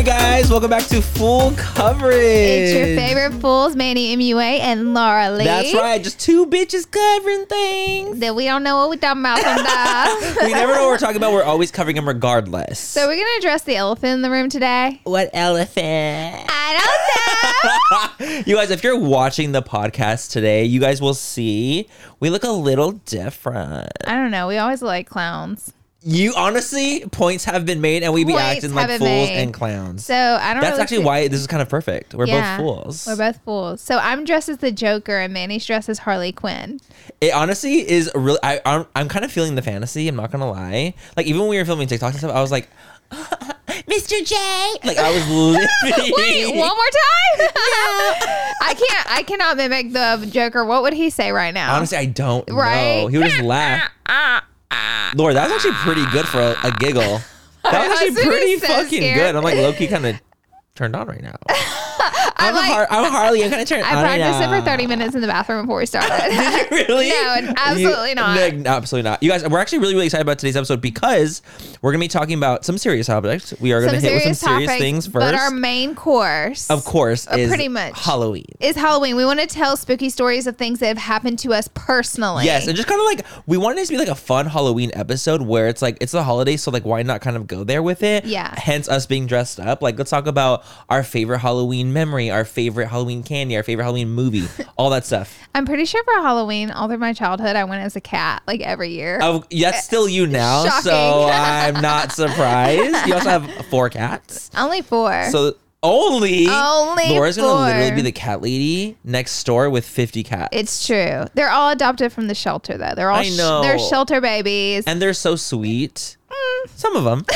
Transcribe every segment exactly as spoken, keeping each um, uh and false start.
Hey guys, welcome back to Full Coverage. It's your favorite fools, Manny M U A and Laura Lee. That's right, just two bitches covering things That we don't know what we're talking about sometimes. We never know what we're talking about. We're always covering them regardless. So we're gonna address the elephant in the room today. What elephant? I don't know. You guys, if you're watching the podcast today, you guys will see we look a little different. I don't know. We always look like clowns. You honestly, points have been made, and we be Points acting like have fools been made. and clowns. So I don't. That's really actually see- why this is kind of perfect. We're Yeah, both fools. We're both fools. So I'm dressed as the Joker, and Manny's dressed as Harley Quinn. It honestly is really. I, I'm, I'm kind of feeling the fantasy. I'm not gonna lie. Like even when we were filming TikToks and stuff, I was like, Mister J. Like I was living. Wait, one more time? I can't. I cannot mimic the Joker. What would he say right now? Honestly, I don't Right? know. He would just laugh. Lord, that was actually pretty good for a, a giggle. That was actually husband pretty is so fucking scared. good. I'm like low-key kind of turned on right now. I'm, like- a Har- I'm a Harley. I'm kind of turned I on right practiced it now. for thirty minutes in the bathroom before we started. Did you really? No, absolutely You- not. No, absolutely not. You guys, we're actually really, really excited about today's episode because we're going to be talking about some serious topics. We are going to hit with some serious topics, things first. But our main course, of course, uh, is pretty much Halloween. is Halloween. We want to tell spooky stories of things that have happened to us personally. Yes, and just kind of like we wanted it to be like a fun Halloween episode where it's like it's the holidays, so like why not kind of go there with it? Yeah. Hence us being dressed up. Like let's talk about our favorite Halloween memory, our favorite Halloween candy, our favorite Halloween movie, all that stuff. I'm pretty sure for Halloween, all through my childhood, I went as a cat, like every year. Oh, that's still you now, Shocking. so I'm not surprised. You also have four cats. Only four. So only, Only Laura's gonna four. literally be the cat lady next door with fifty cats. It's true. They're all adopted from the shelter, though. They're all I know. Sh- they're shelter babies. and they're so sweet. Some of them.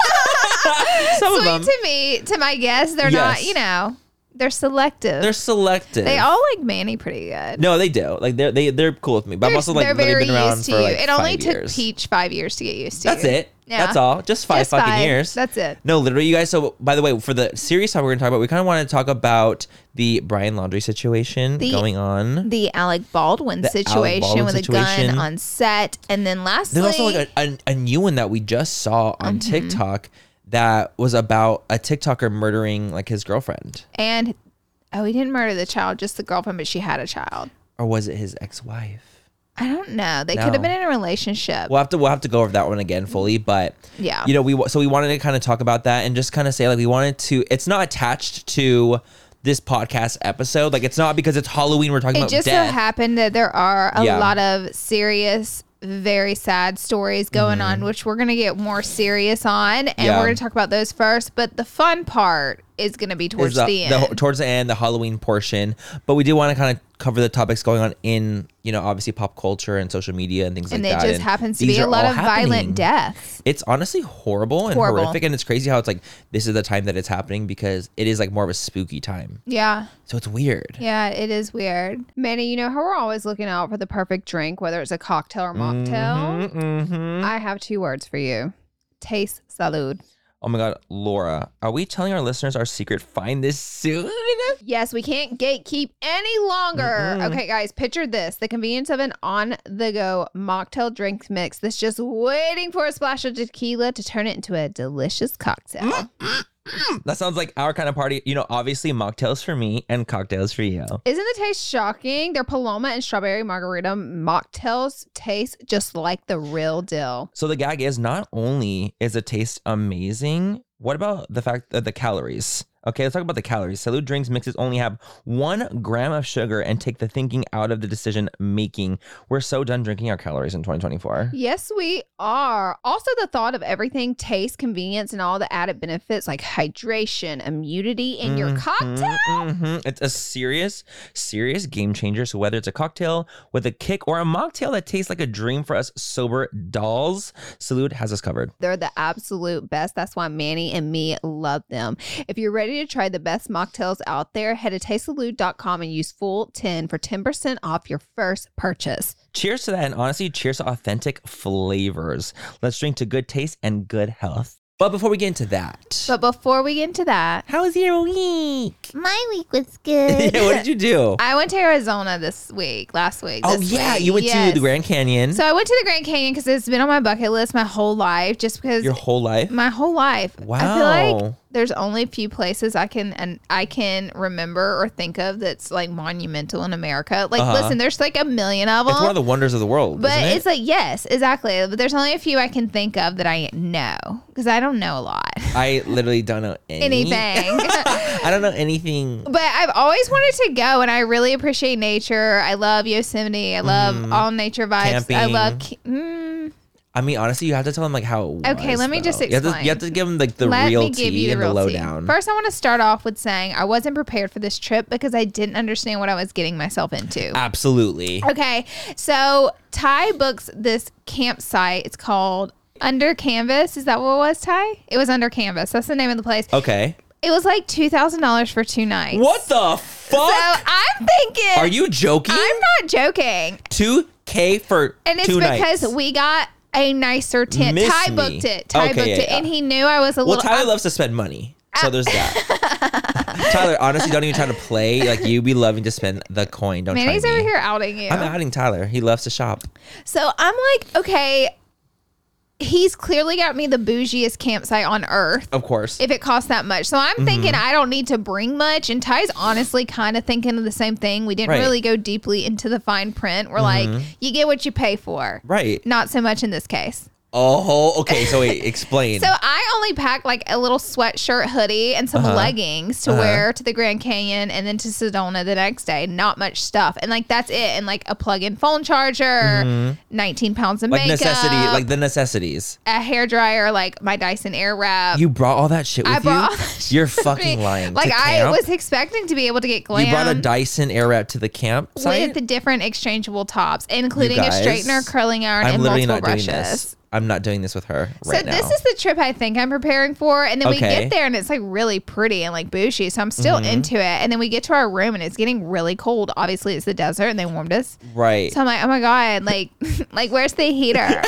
Some of Sweet them. to me, to my guests, they're not. Yes. You know, they're selective. They're selective. they all like Manny pretty good. No, they do. Like they're they they're cool with me. But I'm They're- also like they're literally very been around used to for you. like It only five took years. Peach five years to get used to. That's you. it. Yeah. That's all. Just five Just fucking five. years. That's it. No, literally, you guys. So, by the way, for the serious topic we're gonna talk about, we kind of want to talk about the Brian Laundrie situation The- going on. The Alec Baldwin The Alec situation Baldwin with situation. a gun on set, and then lastly, There's also like a, a, a new one that we just saw on Mm-hmm. TikTok that was about a TikToker murdering like his girlfriend, and oh, he didn't murder the child, just the girlfriend, but she had a child. or was it his ex-wife? I don't know. They No. could have been in a relationship. We'll have to we'll have to go over that one again fully, but Yeah. you know we so we wanted to kind of talk about that and just kind of say like we wanted to. It's not attached to this podcast episode. Like it's not because it's Halloween we're talking It about just so death. happened that there are a Yeah. lot of serious, very sad stories going on, which we're going to get more serious on, and Mm-hmm. Yeah. we're going to talk about those first. But the fun part is going to be towards Is the, the, the- end. towards the end, the Halloween portion. But we do want to kind of cover the topics going on in, you know, obviously pop culture and social media and things and like it that. just happens to these be a are lot all of happening. violent deaths. It's honestly horrible and Horrible. horrific, and it's crazy how it's like this is the time that it's happening because it is like more of a spooky time. Yeah. So it's weird. Yeah, it is weird. Manny, you know how we're always looking out for the perfect drink, whether it's a cocktail or mocktail? Mm-hmm. I have two words for you. Taste salud. Oh my God, Laura, are we telling our listeners our secret find this soon? Yes, we can't gatekeep any longer. Mm-mm. Okay, guys, picture this. The convenience of an on-the-go mocktail drink mix that's just waiting for a splash of tequila to turn it into a delicious cocktail. That sounds like our kind of party. You know, obviously mocktails for me and cocktails for you. Isn't the taste shocking? Their Paloma and Strawberry Margarita mocktails taste just like the real deal. So the gag is not only is the taste amazing, what about the fact that the calories? Okay, let's talk about the calories. Salud drinks mixes only have one gram of sugar and take the thinking out of the decision making. We're so done drinking our calories in twenty twenty-four. Yes, we are. Also, the thought of everything, taste, convenience, and all the added benefits like hydration, immunity in your Mhm, cocktail. mhm. It's a serious, serious game changer. So whether it's a cocktail with a kick or a mocktail that tastes like a dream for us sober dolls, Salud has us covered. They're the absolute best. That's why Manny and me love them. If you're ready to try the best mocktails out there, head to taste salud dot com and use full ten for ten percent off your first purchase. Cheers to that, and honestly, cheers to authentic flavors. Let's drink to good taste and good health. But before we get into that, But before we get into that, how was your week? my week was good. Yeah, what did you do? I went to Arizona this week, last week. Oh this yeah, week. you went Yes. to the Grand Canyon. So I went to the Grand Canyon because it's been on my bucket list my whole life, just because Your whole life. my whole life. Wow. I feel like there's only a few places I can and I can remember or think of that's like monumental in America. Like, Uh-huh. listen, there's like a million of them. It's one of the wonders of the world, but isn't it? it's like, yes, exactly. But there's only a few I can think of that I know because I don't know a lot. I literally don't know any. Anything. I don't know anything. But I've always wanted to go, and I really appreciate nature. I love Yosemite. I love Mhm. all nature vibes. Camping. I love. ca- Mm, I mean, honestly, you have to tell them like how it was. Okay, let me though. just You have, to, explain. you have to give them like the Let real me give tea you the and the real tea. lowdown. First, I want to start off with saying I wasn't prepared for this trip because I didn't understand what I was getting myself into. Absolutely. Okay, so Ty books this campsite. It's called Under Canvas. Is that what it was, Ty? It was Under Canvas. That's the name of the place. Okay. It was like two thousand dollars for two nights. What the fuck? So I'm thinking. Are you joking? I'm not joking. two K for And it's two because nights. we got a nicer tent. Miss Ty me. booked it. Ty Okay, booked yeah, it. yeah. And he knew I was a Well, little. Tyler I'm- loves to spend money. So there's that. Tyler, honestly, don't even try to play. Like, you be loving to spend the coin. Don't Manny's try me. over here outing you. I'm outing Tyler. He loves to shop. So I'm like, okay, he's clearly got me the bougiest campsite on earth. Of course. If it costs that much. So I'm thinking I don't need to bring much. And Ty's honestly kind of thinking of the same thing. We didn't Right. really go deeply into the fine print. We're like, you get what you pay for. Right. Not so much in this case. Oh, okay. So wait, explain. So I only packed like a little sweatshirt hoodie and some Uh-huh. leggings to Uh-huh. wear to the Grand Canyon and then to Sedona the next day. Not much stuff. And like that's it. And like a plug-in phone charger, nineteen pounds of like makeup, necessity, like the necessities. a hair dryer, like my Dyson Airwrap. You brought all that shit with I brought all you? that shit You're with me. fucking lying. Like To I camp? was expecting to be able to get glam. You brought a Dyson Airwrap to the campsite? with the different exchangeable tops, including a guys, straightener, curling iron, I'm and literally multiple not brushes. doing this. I'm not doing this with her right so now. this is the trip I think I'm preparing for, and then we Okay. get there and it's like really pretty and like bougie. So I'm still Mm-hmm. into it, and then we get to our room and it's getting really cold. Obviously, it's the desert and they warmed us. right. So I'm like, oh my god, like, like where's the heater?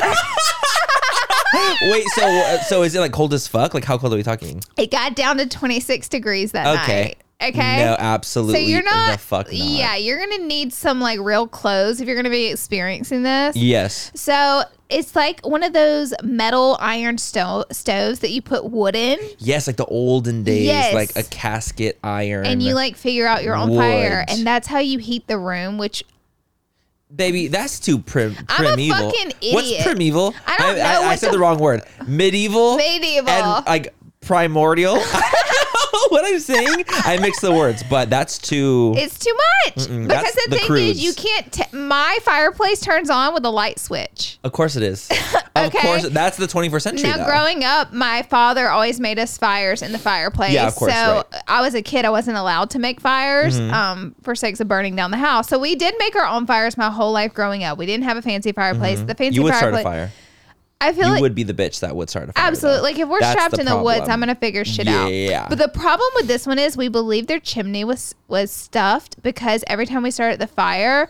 Wait, so so is it like cold as fuck? Like how cold are we talking? It got down to twenty-six degrees that Okay. night. Okay. No, absolutely. So you're not, the fuck not. yeah, you're gonna need some like real clothes if you're gonna be experiencing this. Yes. So it's like one of those metal iron sto- stoves that you put wood in, Yes, like the olden days, Yes. like a casket iron. and you like figure out your own fire, wood. and that's how you heat the room. Which Baby, that's too prim- I'm a primeval. fucking What's idiot. primeval? I don't know I, I what said the- the wrong word. Medieval. medieval. And like primordial. What I'm saying? I mixed the words, but that's too. It's too much Mm-mm, because that's the, the thing crudes. is, you can't. T- my fireplace turns on with a light switch. Of course it is. Of Okay. course, that's the twenty-first century. Now, though. growing up, my father always made us fires in the fireplace. Yeah, of course, So right. Mm-hmm. I was a kid; I wasn't allowed to make fires um, for sakes of burning down the house. So we did make our own fires my whole life growing up. We didn't have a fancy fireplace. The fancy you would fireplace. start a fire. I feel You like would be the bitch that would start a fire. absolutely. though. Like if we're That's trapped the in the woods, problem. I'm gonna figure shit out. Yeah. But the problem with this one is we believe their chimney was was stuffed because every time we started the fire,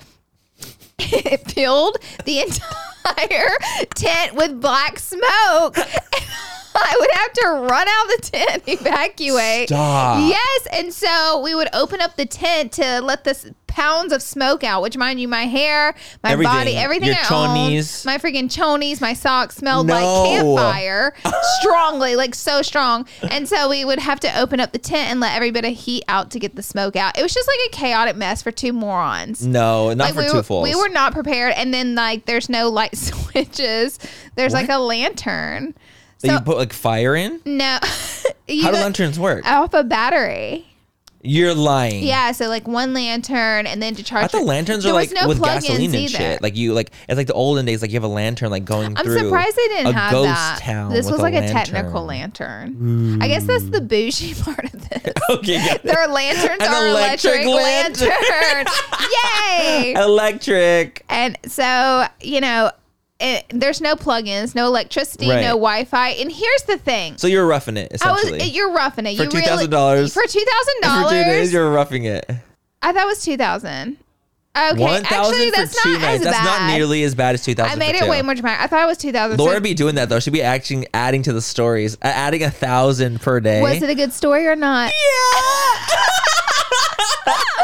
it filled the entire tent with black smoke. I would have to run out the tent, evacuate. Stop. Yes, and so we would open up the tent to let this pounds of smoke out. Which, mind you, my hair, my Everything. body, everything Your I chonies. owned, my freaking chonies, my socks smelled like No. campfire strongly, like so strong. And so we would have to open up the tent and let every bit of heat out to get the smoke out. It was just like a chaotic mess for two morons. No, not Like for we two were, fools. we were not prepared. And then like there's no light switches. There's like a lantern. That So you put like fire in? no, you How do got- lanterns work? off a battery. You're lying. Yeah, so like one lantern and then to charge. I thought your- lanterns There are was like no with plugins gasoline and either. shit. Like you like it's like the olden days. Like you have a lantern like going I'm through. surprised they didn't a have ghost that. town. This with was like a, lantern. technical lantern. I guess that's the bougie part of this. Okay, got it. Their lanterns An are electric, electric lantern. lanterns. Yay! Electric. And so, you know, it, there's no plugins, no electricity, Right. no Wi-Fi. And here's the thing. So you're roughing it I essentially. was you're roughing it. For you two thousand dollars. For two thousand For two days, dollars. you're roughing it. I thought it was two thousand. Okay, One actually, thousand for that's two not nights. as That's bad. not nearly as bad as two thousand. I made it way more dramatic. I thought it was two thousand. Laura So be doing that though. She'd be actually adding to the stories, uh, adding a thousand per day. was it a good story or not? Yeah.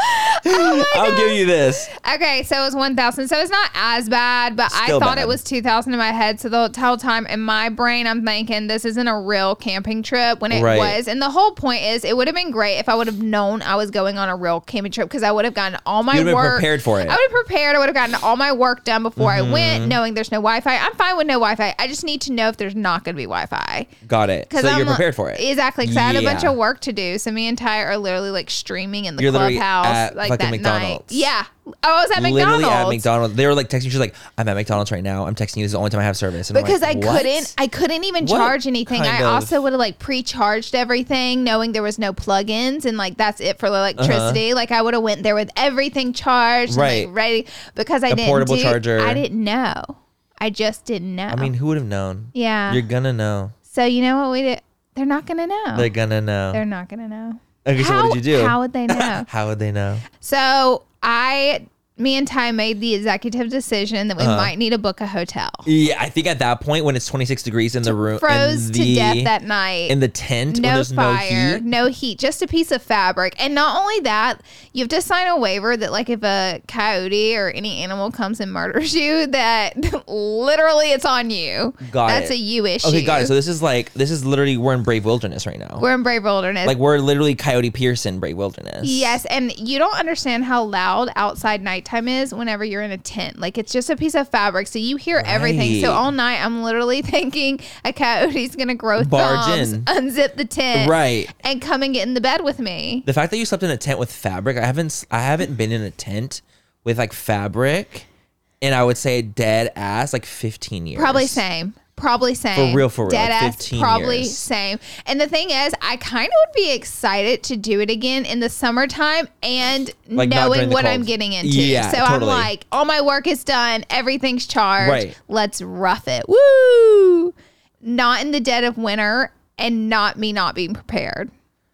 Oh I'll give you this. Okay, so it was one thousand. So it's not as bad, but Still I thought bad. it was two thousand in my head. So the whole time in my brain, I'm thinking this isn't a real camping trip when it Right. was. And the whole point is it would have been great if I would have known I was going on a real camping trip because I would have gotten all my You'd have been work. prepared for it. I would have prepared. I would have gotten all my work done before Mm-hmm. I went, knowing there's no Wi-Fi. I'm fine with no Wi-Fi. I just need to know if there's not going to be Wi-Fi. Got it. So I'm you're like- prepared for it. Exactly. Because I had a bunch Yeah. of work to do. So me and Ty are literally like streaming in the You're literally clubhouse at like fucking that McDonald's. night. Yeah. Oh, I was at Literally McDonald's. at McDonald's. They were like texting. She's like, I'm at McDonald's right now. I'm texting you. This is the only time I have service. And I'm Because like, I what? couldn't, I couldn't even What charge anything. I kind of- also would have like pre-charged everything, knowing there was no plugins and like that's it for the electricity. Like I would have went there with everything charged, Right. and, like, ready because I A didn't portable do- charger. I didn't know. I just didn't know. I mean, who would have known? yeah. You're gonna know. So you know what we did? They're not gonna know. They're gonna know. They're not gonna know. Okay, so what did you do? How would they know? How would they know? So I, me and Ty made the executive decision that we Uh-huh. might need to book a hotel. Yeah, I think at that point when it's twenty-six degrees in the room, Froze in to the, death that night. in the tent, when no there's fire, no no heat. heat. just a piece of fabric. And not only that, you have to sign a waiver that like if a coyote or any animal comes and murders you, that literally it's on you. Got That's it. a you issue. Okay, got it. So this is like this is literally we're in Brave Wilderness right now. We're in Brave Wilderness. Like we're literally Coyote Pearson, Brave Wilderness. Yes, and you don't understand how loud outside nighttime is whenever you're in a tent. Like it's just a piece of fabric, so you hear everything. So Right. all night I'm literally thinking a coyote's gonna grow Barge thumbs, in. unzip the tent, Right. and come and get in the bed with me. The fact that you slept in a tent with fabric, I haven't s- I haven't been in a tent with like fabric, and I would say dead ass like fifteen years. Probably same. Probably same. For real, for real, Dead like ass. fifteen Probably years. same. And the thing is, I kind of would be excited to do it again in the summertime and Like, not during knowing the what I'm cold. getting into. Yeah, so totally. I'm like, all my work is done. Everything's charged. Right. Let's rough it. Woo! Not in the dead of winter and not me not being prepared.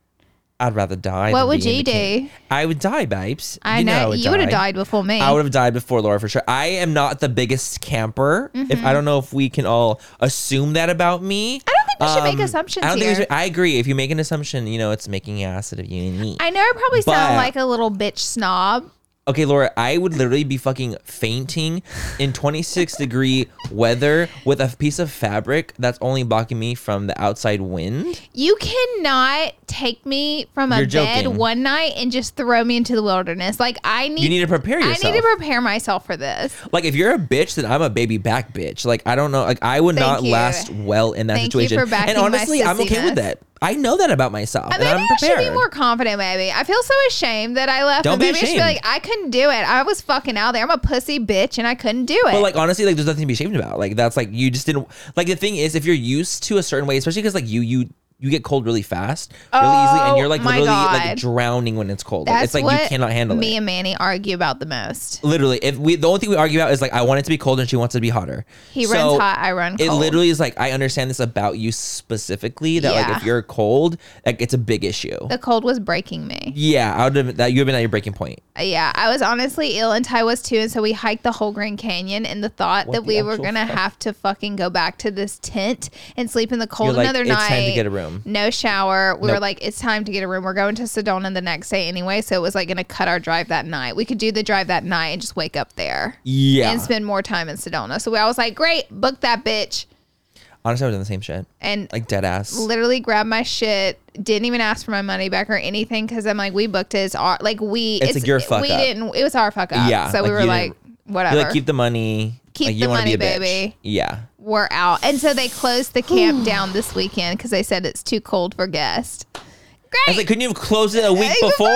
I'd rather die. What than would be in you the camp. do? I would die, babes. I you know. I would You would have die. died before me. I would have died before Laura for sure. I am not the biggest camper. If Mm-hmm. I don't know if we can all assume that about me. I don't think we should make Um, assumptions I don't here. think we should, I agree. If you make an assumption, you know, it's making an ass out of you and me. I know I probably But- sound like a little bitch snob. Okay, Laura, I would literally be fucking fainting in twenty-six degree weather with a piece of fabric that's only blocking me from the outside wind. You cannot take me from a You're bed joking. one night and just throw me into the wilderness. Like I need You need to prepare yourself. I need to prepare myself for this. Like if you're a bitch, then I'm a baby back bitch. Like I don't know. Like I would Thank not you. last well in that Thank you situation. for backing and my honestly, I'm okay with sissiness. that. I know that about myself, I and maybe I'm I should prepared. be more confident. Maybe I feel so ashamed that I left. Don't but be maybe I should be ashamed. like I couldn't do it. I was fucking out there. I'm a pussy bitch, and I couldn't do it. But like honestly, like there's nothing to be ashamed about. Like that's like you just didn't. Like the thing is, if you're used to a certain way, especially because like you you. You get cold really fast, really easily, and Oh, you're like my literally God. like drowning when it's cold. Like, That's it's like what you cannot handle me it. and Manny argue about the most. Literally, if we the only thing we argue about is like I want it to be cold and she wants it to be hotter. He So, runs hot, I run It cold. literally is like I understand this about you specifically that like Yeah. if you're cold, like it's a big issue. The cold was breaking me. Yeah, I would have that you have been at your breaking point. Yeah, I was honestly ill and Ty was too. And so we hiked the whole Grand Canyon in the thought What that the we were actual going to fuck? have to fucking go back to this tent and sleep in the cold You're like, another "It's night. time to get a room." No shower. We were Nope. like, it's time to get a room. We're going to Sedona the next day anyway. So it was like going to cut our drive that night. We could do the drive that night and just wake up there Yeah. and spend more time in Sedona. So I was like, great, book that bitch. Honestly, I was doing the same shit. And Like dead ass. literally grabbed my shit, didn't even ask for my money back or anything because I'm like, we booked it. It's our, like we, It's like your fuck we up. didn't, it was our fuck up. Yeah, So we like were you like, didn't- whatever. You like keep the money. Keep like, you the don't wanna money, be a bitch. baby. Yeah. We're out. And so they closed the camp down this weekend because they said it's too cold for guests. Great. I was like, couldn't you have closed it a week before?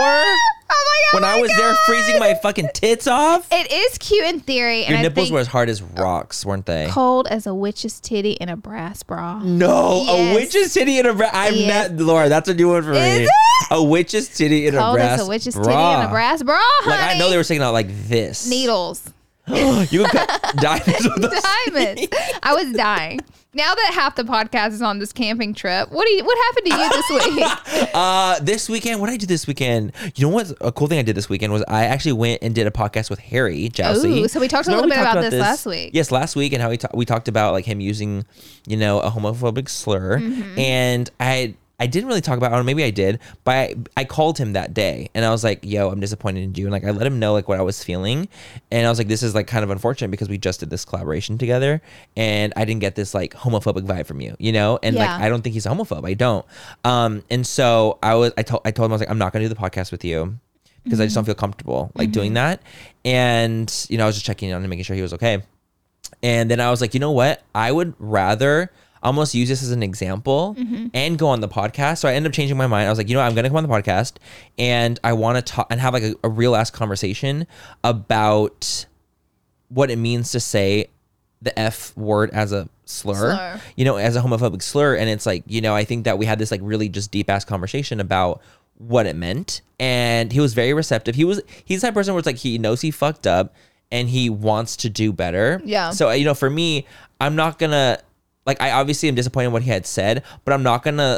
Oh my God. When I my was there God. freezing my fucking tits off? It is cute in theory. Your and I nipples think were as hard as rocks, weren't they? cold as a witch's titty in a brass bra. No, Yes. a witch's titty in a brass. I'm Yes. not, Laura. That's a new one for Is me. it? A witch's titty in a Cold brass as a witch's bra. titty in a brass bra. Like I know honey. they were sticking out like this. Needles. You could cut diamonds with those. Diamonds. I was dying. Now that half the podcast is on this camping trip, what do you, what happened to you this week? Uh, this weekend, what did I do this weekend? You know what? A cool thing I did this weekend was I actually went and did a podcast with Harry Jousey. Ooh, so we talked a Remember little we bit talked about this last week. Yes, last week, and how we ta- we talked about like him using, you know, a homophobic slur, Mm-hmm. and I I didn't really talk about it, or maybe I did, but I, I called him that day and I was like, yo, I'm disappointed in you. And like, I let him know like what I was feeling. And I was like, this is like kind of unfortunate because we just did this collaboration together and I didn't get this like homophobic vibe from you, you know? And Yeah. like, I don't think he's a homophobe. I don't. Um, and so I was, I told, I told him, I was like, I'm not going to do the podcast with you because mm-hmm. I just don't feel comfortable like mm-hmm. doing that. And, you know, I was just checking in on him, making sure he was okay. And then I was like, you know what? I would rather almost use this as an example mm-hmm. and go on the podcast. So I ended up changing my mind. I was like, you know what? I'm going to come on the podcast and I want to talk and have like a, a real ass conversation about what it means to say the F word as a slur, slur, you know, as a homophobic slur. And it's like, you know, I think that we had this like really just deep ass conversation about what it meant. And he was very receptive. He was, he's that person where it's like, he knows he fucked up and he wants to do better. Yeah. So, you know, for me, I'm not going to, like, I obviously am disappointed in what he had said, but I'm not going to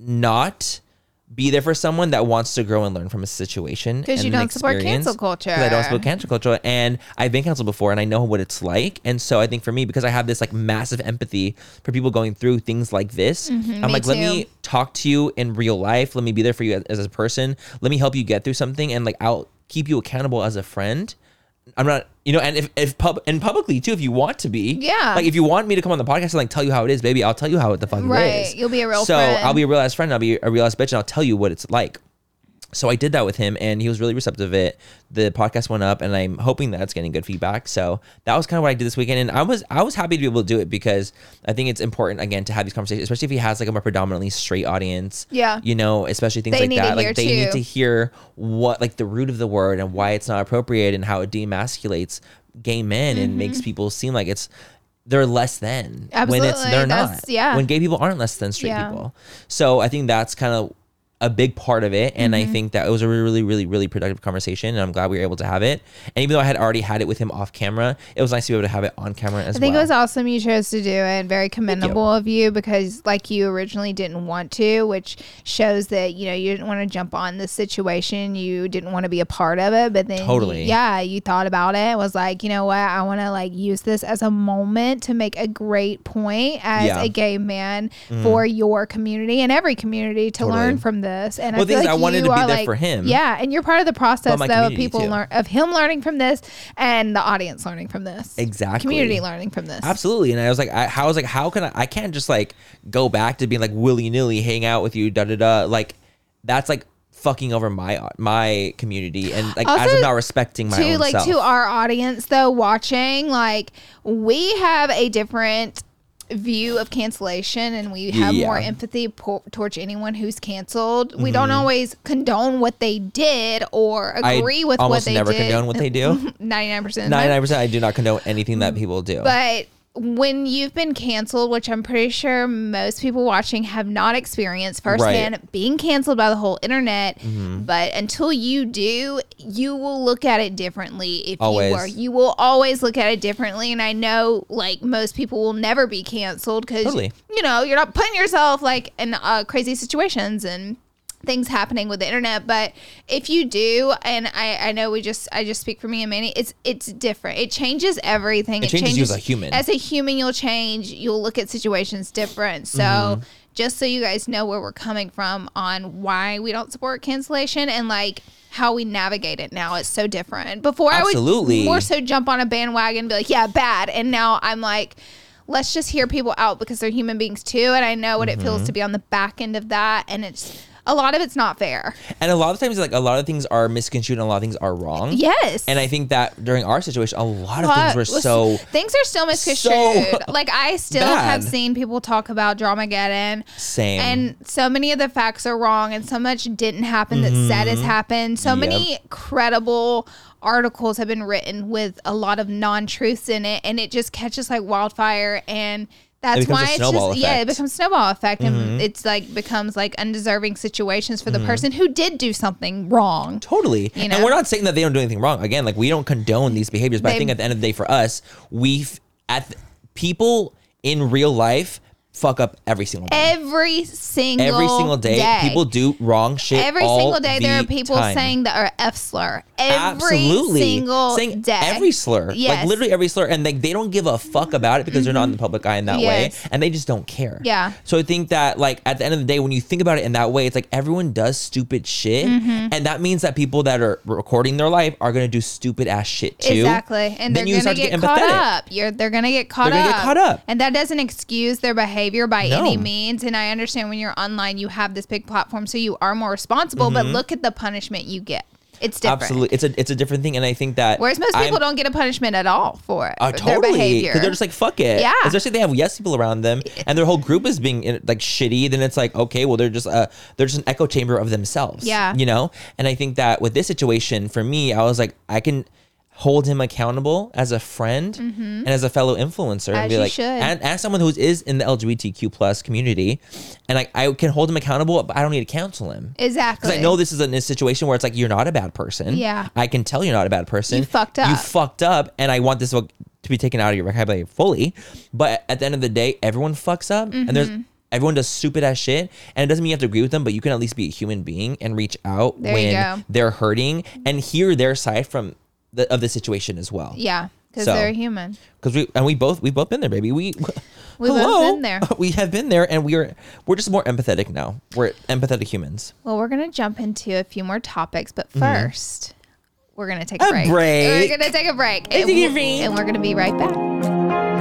not be there for someone that wants to grow and learn from a situation. Because you don't support cancel culture. Because I don't support cancel culture. And I've been canceled before and I know what it's like. And so I think for me, because I have this like massive empathy for people going through things like this, mm-hmm, I'm like, too. let me talk to you in real life. Let me be there for you as, as a person. Let me help you get through something. And like, I'll keep you accountable as a friend. I'm not, you know, and if, if pub and publicly too, if you want to be, yeah, like if you want me to come on the podcast and like tell you how it is, baby, I'll tell you how it the fuck right. it is. You'll be a real so friend. I'll be a real ass friend. I'll be a real ass bitch, and I'll tell you what it's like. So I did that with him, and he was really receptive of it. The podcast went up, and I'm hoping that it's getting good feedback. So that was kind of what I did this weekend, and I was I was happy to be able to do it because I think it's important again to have these conversations, especially if he has like a more predominantly straight audience. Yeah, you know, especially things they like need that. To hear like they too. need to hear what like the root of the word and why it's not appropriate and how it demasculates gay men mm-hmm. and makes people seem like it's they're less than Absolutely. when it's they're that's, not. Yeah, when gay people aren't less than straight yeah. people. So I think that's kind of a big part of it, and mm-hmm. I think that it was a really really really productive conversation, and I'm glad we were able to have it. And even though I had already had it with him off camera, it was nice to be able to have it on camera as well. I think well. It was awesome you chose to do it. Very commendable you. Of you, because like you originally didn't want to, which shows that you know you didn't want to jump on this situation, you didn't want to be a part of it, but then totally you, yeah you thought about it and was like, you know what, I want to like use this as a moment to make a great point as yeah. a gay man mm-hmm. for your community and every community to totally. Learn from this. And well, I feel like I wanted you to be there like, for him. Yeah, and you're part of the process though of people too. learn of him learning from this and the audience learning from this. Exactly. Community learning from this. Absolutely. And I was like, I, I was like, how can I? I can't just like go back to being like willy nilly hang out with you. Da da da. Like that's like fucking over my my community and like also, as I'm not respecting my to, own like, self. To our audience though watching, like we have a different view of cancellation and we have yeah. more empathy po- towards anyone who's canceled. Mm-hmm. We don't always condone what they did or agree I with what they did. Almost never condone what they do. ninety-nine percent. ninety-nine percent I do not condone anything that people do. But when you've been canceled, which I'm pretty sure most people watching have not experienced firsthand, right. being canceled by the whole internet, mm-hmm. but until you do, you will look at it differently. If always. you were, you will always look at it differently. And I know, like most people will never be canceled because totally. you know you're not putting yourself like in uh, crazy situations and things happening with the internet. But if you do, and I, I know we just I just speak for me and Manny, it's it's different. It changes everything. It, it changes, changes you as a human. As a human, you'll change. You'll look at situations different. So mm-hmm. just so you guys know where we're coming from on why we don't support cancellation and like how we navigate it now is so different. Before Absolutely. I would more so jump on a bandwagon and be like, yeah, bad. And now I'm like, let's just hear people out because they're human beings too. And I know what mm-hmm. it feels to be on the back end of that. And it's a lot of it's not fair. And a lot of times, like, a lot of things are misconstrued and a lot of things are wrong. Yes. And I think that during our situation, a lot of things were so... Things are still misconstrued. So like, I still bad. have seen people talk about Dramageddon. Same. And so many of the facts are wrong and so much didn't happen that mm-hmm. said has happened. So yep. many credible articles have been written with a lot of non-truths in it. And it just catches like wildfire and... That's why it's just effect. yeah, it becomes snowball effect, and mm-hmm. it's like becomes like undeserving situations for the mm-hmm. person who did do something wrong. Totally, you know? And we're not saying that they don't do anything wrong. Again, like we don't condone these behaviors, but they, I think at the end of the day, for us, we at the, people in real life fuck up every single day. Every single Every single day, day. people do wrong shit. Every all single day, the there are people time. saying the or F slur. Every Absolutely. single saying day. every slur. Yes. Like literally every slur. And they, they don't give a fuck about it because mm-hmm. they're not in the public eye in that Yes. way. And they just don't care. Yeah. So I think that like at the end of the day, when you think about it in that way, it's like everyone does stupid shit. Mm-hmm. And that means that people that are recording their life are going to do stupid ass shit too. Exactly. And then they're going to get, get caught up. You're, they're going to get caught they're up. They're going to get caught up. And that doesn't excuse their behavior by No. any means. And I understand when you're online, you have this big platform, so you are more responsible. Mm-hmm. But look at the punishment you get. It's different. Absolutely. It's a it's a different thing. And I think that whereas most people I'm, don't get a punishment at all for it. Uh, for totally. Their behavior. Because they're just like, fuck it. Yeah. Especially if they have yes people around them and their whole group is being like shitty, then it's like, okay, well, they're just uh they're just an echo chamber of themselves. Yeah. You know? And I think that with this situation, for me, I was like, I can hold him accountable as a friend mm-hmm. and as a fellow influencer as and be you like should. and as someone who is in the L G B T Q plus community, and like I can hold him accountable, but I don't need to counsel him. Exactly. Because I know this is a, a situation where it's like, you're not a bad person. Yeah. I can tell you're not a bad person. You fucked up. You fucked up, and I want this to be taken out of your vocabulary fully. But at the end of the day, everyone fucks up, mm-hmm. and there's everyone does stupid ass shit, and it doesn't mean you have to agree with them, but you can at least be a human being and reach out there when they're hurting and hear their side from the, of the situation as well. Yeah, because so, they're human. Because we and we both we both been there, baby. We We've hello, both been there. We have been there, and we are we're just more empathetic now. We're empathetic humans. Well, we're gonna jump into a few more topics, but first, mm-hmm. we're gonna take a, a break. break. We're gonna take a break, and, we'll, and we're gonna be right back.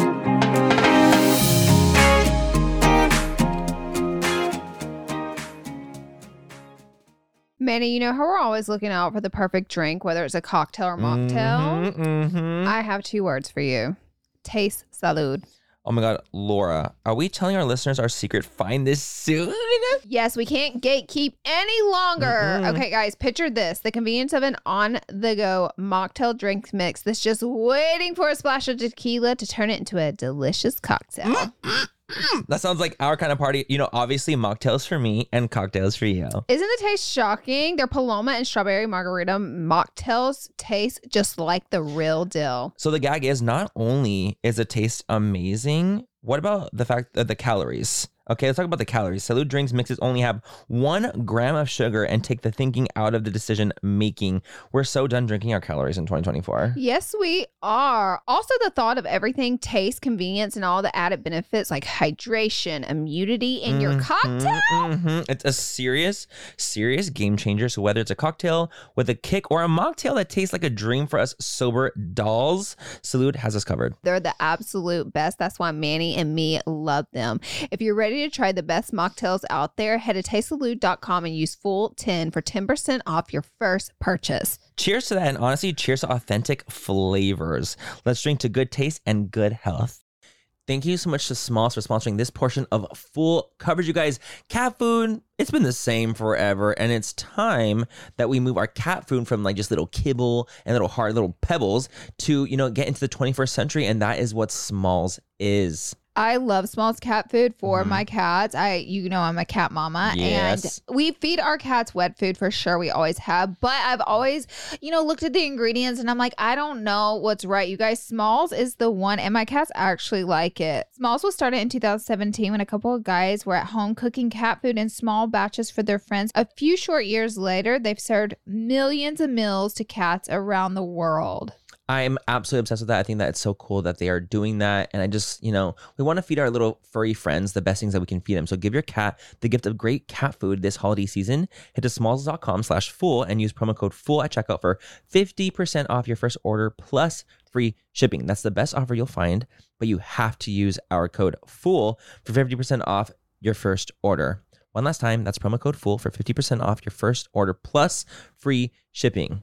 Manny, you know how we're always looking out for the perfect drink, whether it's a cocktail or mocktail? Mm-hmm, mm-hmm. I have two words for you. Taste salud. Oh my God, Laura, are we telling our listeners our secret? Find this soon? Yes, we can't gatekeep any longer. Mm-hmm. Okay, guys, picture this. The convenience of an on-the-go mocktail drink mix that's just waiting for a splash of tequila to turn it into a delicious cocktail. Mm-hmm. That sounds like our kind of party. You know, obviously mocktails for me and cocktails for you. Isn't the taste shocking? Their Paloma and strawberry margarita mocktails taste just like the real deal. So the gag is, not only is the taste amazing, what about the fact that the calories? Okay, let's talk about the calories. Salud drinks mixes only have one gram of sugar and take the thinking out of the decision making. We're so done drinking our calories in twenty twenty-four. Yes, we are. Also, the thought of everything, taste, convenience, and all the added benefits like hydration, immunity in mm-hmm, your cocktail. Mm-hmm. It's a serious, serious game changer. So whether it's a cocktail with a kick or a mocktail that tastes like a dream for us sober dolls, Salud has us covered. They're the absolute best. That's why Manny and me love them. If you're ready to try the best mocktails out there, head to taste salud dot com and use full ten for ten percent off your first purchase. Cheers to that, and honestly, cheers to authentic flavors. Let's drink to good taste and good health. Thank you so much to Smalls for sponsoring this portion of full coverage, you guys. Cat food, it's been the same forever, and it's time that we move our cat food from like just little kibble and little hard little pebbles to, you know, get into the twenty-first century, and that is what Smalls is. I love Smalls cat food for mm-hmm. my cats. I, you know, I'm a cat mama, yes. and we feed our cats wet food for sure. We always have, but I've always, you know, looked at the ingredients and I'm like, I don't know what's right. You guys, Smalls is the one, and my cats actually like it. Smalls was started in two thousand seventeen when a couple of guys were at home cooking cat food in small batches for their friends. A few short years later, they've served millions of meals to cats around the world. I'm absolutely obsessed with that. I think that it's so cool that they are doing that. And I just, you know, we want to feed our little furry friends the best things that we can feed them. So give your cat the gift of great cat food this holiday season. Head to smalls dot com slash full and use promo code full at checkout for fifty percent off your first order plus free shipping. That's the best offer you'll find, but you have to use our code FULL for fifty percent off your first order. One last time, that's promo code FULL for fifty percent off your first order plus free shipping.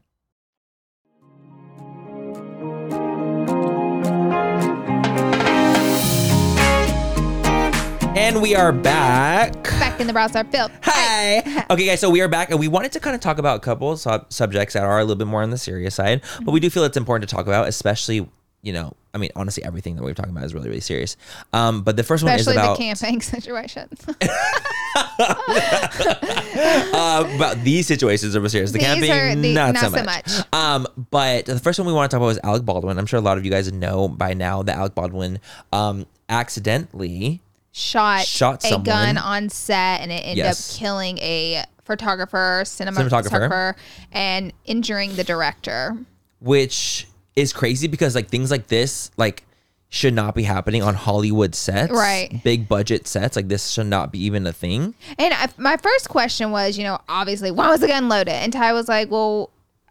And we are back. Back in the browser, Phil. Hi. Okay, guys, so we are back, and we wanted to kind of talk about a couple sub- subjects that are a little bit more on the serious side, but we do feel it's important to talk about, especially, you know, I mean, honestly, everything that we're talking about is really, really serious. Um, but the first especially one is about... the camping situation. uh, about these situations are serious. The these camping, are the, not, not so much. So much. Um, but the first one we want to talk about is Alec Baldwin. I'm sure a lot of you guys know by now that Alec Baldwin um, accidentally shot, Shot a someone. gun on set, and it ended Yes. up killing a photographer, Cinematographer. cinematographer, and injuring the director. Which is crazy because like things like this like should not be happening on Hollywood sets. Right. Big budget sets. Like this should not be even a thing. And I, my first question was, you know, obviously, why was the gun loaded? And Ty was like, well,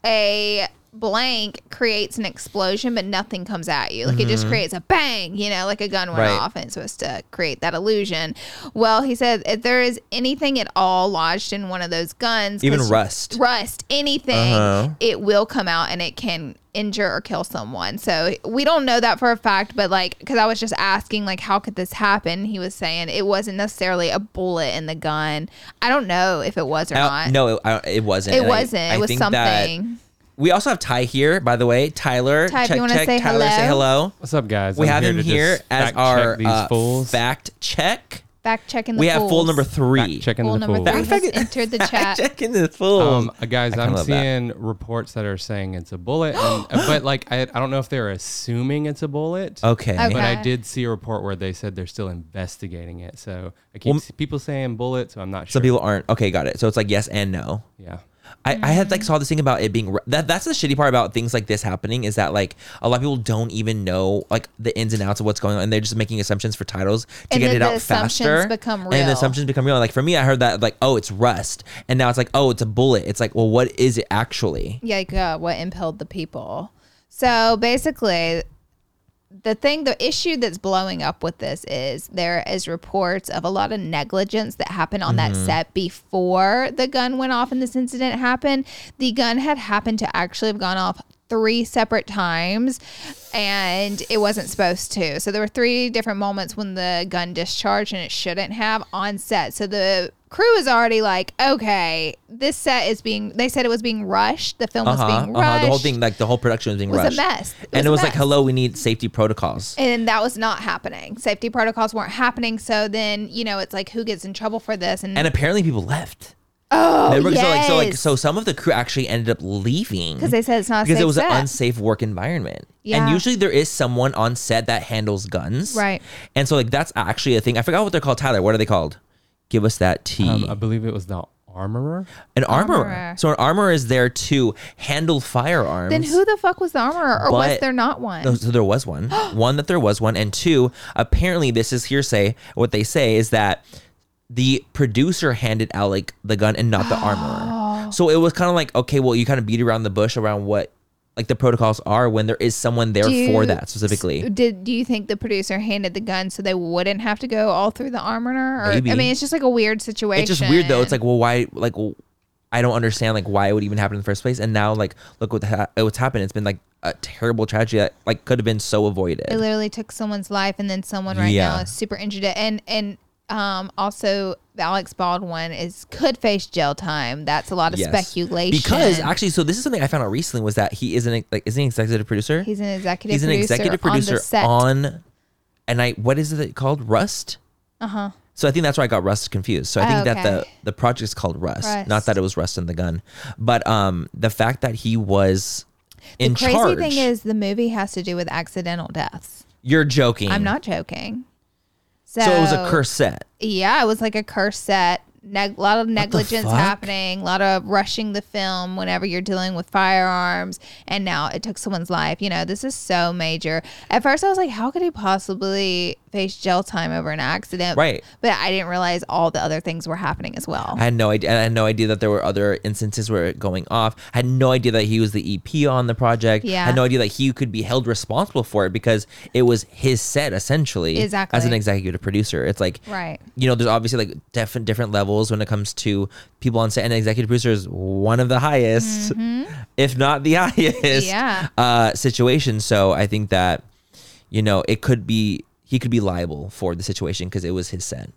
a blank creates an explosion, but nothing comes at you. Like mm-hmm. it just creates a bang, you know, like a gun went Right. off, and it's supposed to create that illusion. Well, he said if there is anything at all lodged in one of those guns, Even rust. rust, anything, Uh-huh. it will come out and it can injure or kill someone. So we don't know that for a fact, but like, because I was just asking, like, how could this happen? He was saying it wasn't necessarily a bullet in the gun. I don't know if it was or I- not. no, it, I, it wasn't. it And I- wasn't. I it was think that- something. We also have Ty here, by the way. Tyler, Ty, if check, you wanna check. say Tyler, say hello. hello. What's up, guys? We I'm have here him to here just as fact our check these uh, fools. fact check. Fact checking the We have fools. full number three. Fact checking Fool the number fools. three Fact has checking- entered the fact chat. checking the fools. Um, guys, I I'm love that. seeing reports that are saying it's a bullet, and, but like I, I don't know if they're assuming it's a bullet. Okay. Okay. But I did see a report where they said they're still investigating it. So I keep Well, see people saying bullet, so I'm not sure. Some people aren't. Okay, got it. So it's like yes and no. Yeah. I, I had like saw this thing about it being that that's the shitty part about things like this happening is that like a lot of people don't even know like the ins and outs of what's going on, and they're just making assumptions for titles to And get then it the out assumptions faster. become And the real. assumptions become real. Like for me, I heard that like oh it's rust, and now it's like oh it's a bullet. It's like well what is it actually? Yeah, like uh, what impelled the people. So basically, the thing, the issue that's blowing up with this is there is reports of a lot of negligence that happened on Mm-hmm. that set before the gun went off and this incident happened. The gun had happened to actually have gone off three separate times, and it wasn't supposed to. So there were three different moments when the gun discharged and it shouldn't have on set. So the crew is already like, okay, this set is being, they said it was being rushed. The film was Uh-huh, being uh-huh. rushed. The whole thing, like the whole production was being was rushed. a mess. It and was it was a like, mess. hello, we need safety protocols. And that was not happening. Safety protocols weren't happening. So then, you know, it's like, who gets in trouble for this? And, And apparently people left. oh, Remember? yes. So like, so like, so some of the crew actually ended up leaving because they said it's not a because safe it was set. an unsafe work environment. Yeah. And usually there is someone on set that handles guns. Right. And so like that's actually a thing. I forgot what they're called. Tyler, what are they called? Give us that T. Um, I believe it was the armorer. An armorer. Armorer. So an armorer is there to handle firearms. Then who the fuck was the armorer? Or was But- there not one? No, so there was one. One that there was one, and two, apparently this is hearsay. What they say is that the producer handed out like the gun and not the armorer. So it was kind of like, okay, well, you kind of beat around the bush around what like the protocols are when there is someone there Do you- for that specifically. Did do you think the producer handed the gun so they wouldn't have to go all through the armorer? Or, Maybe. I mean, it's just like a weird situation. It's just weird though. It's like, well, why? Like, well, I don't understand like why it would even happen in the first place. And now, like, look what ha- what's happened. It's been like a terrible tragedy that like could have been so avoided. it literally took someone's life, and then someone right Yeah. now is super injured. And and um also Alex Baldwin is could face jail time. That's a lot of Yes. speculation Because actually, so this is something I found out recently was that he is an like is he an executive producer? he's an executive. He's an producer executive producer on, the set. on, and I what is it called? Rust. Uh huh. So I think that's why I got Rust confused. So I think Oh, that the okay. the project is called Rust, Rust. not that it was Rust in the gun. But um, the fact that he was in The crazy charge. thing is, the movie has to do with accidental deaths. You're joking. I'm not joking. So, So it was a curse set. Yeah, it was like a curse set. Neg- a lot of negligence fuck? happening, a lot of rushing the film whenever you're dealing with firearms, and now it took someone's life. You know, this is so major. At first, I was like, how could he possibly face jail time over an accident? Right. But I didn't realize all the other things were happening as well. I had no idea. I had no idea that there were other instances where it going off. I had no idea that he was the E P on the project. Yeah. I had no idea that he could be held responsible for it because it was his set essentially. Exactly. As an executive producer, it's like Right. you know, there's obviously like different different levels when it comes to people on set, and executive producer is one of the highest, if not the highest, Mm-hmm. Yeah. uh, situation. So I think that you know it could be he could be liable for the situation because it was his set.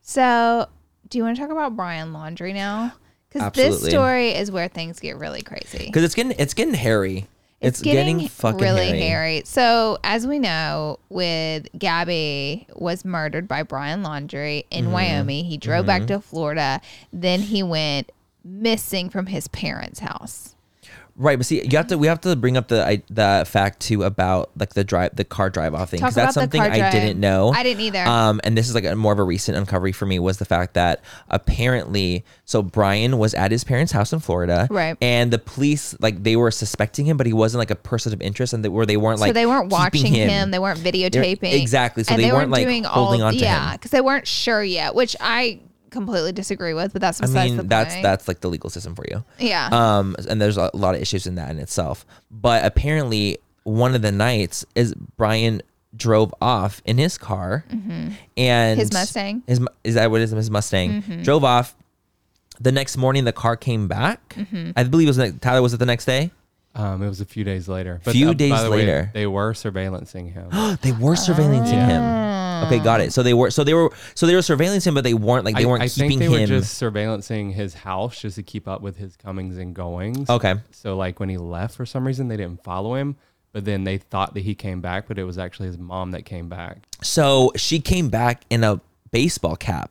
So, do you want to talk about Brian Laundrie now? Because this Absolutely. story is where things get really crazy. Because it's getting it's getting hairy. It's, getting, fucking really hairy. hairy. So, as we know, with Gabby was murdered by Brian Laundrie in Mm-hmm. Wyoming. He drove back to Florida. Then he went missing from his parents' house. Right, but see, you have to. We have to bring up the I, the fact too about like the drive, the car drive off thing, Talk because that's about the something car I drive. didn't know. I didn't either. Um, and this is like a more of a recent uncovery for me was the fact that apparently, so Brian was at his parents' house in Florida, Right. And the police like they were suspecting him, but he wasn't like a person of interest, and they, where they weren't like so they weren't keeping watching him. him. They weren't They were- videotaping. exactly. So and they, they weren't like doing holding all, on to yeah, him. because they weren't sure yet, which I completely disagree with. But that's I besides mean, the that's point. that's like the legal system for you. yeah. Um, and there's a lot of issues in that in itself. But apparently, one of the nights is Brian drove off in his car, and His Mustang. His mu- is that what it is? His Mustang drove off. The next morning, the car came back. I believe it was like, Tyler. Was it the next day? Um, it was a few days later. Few uh, days by the way, later. they were surveillancing him. They were surveillancing him. Okay, got it. So they were, so they were, so they were surveillancing him, but they weren't like they I, weren't I keeping think they him. were just surveillancing his house just to keep up with his comings and goings. Okay. So like when he left, for some reason they didn't follow him, but then they thought that he came back, but it was actually his mom that came back. So she came back in a baseball cap,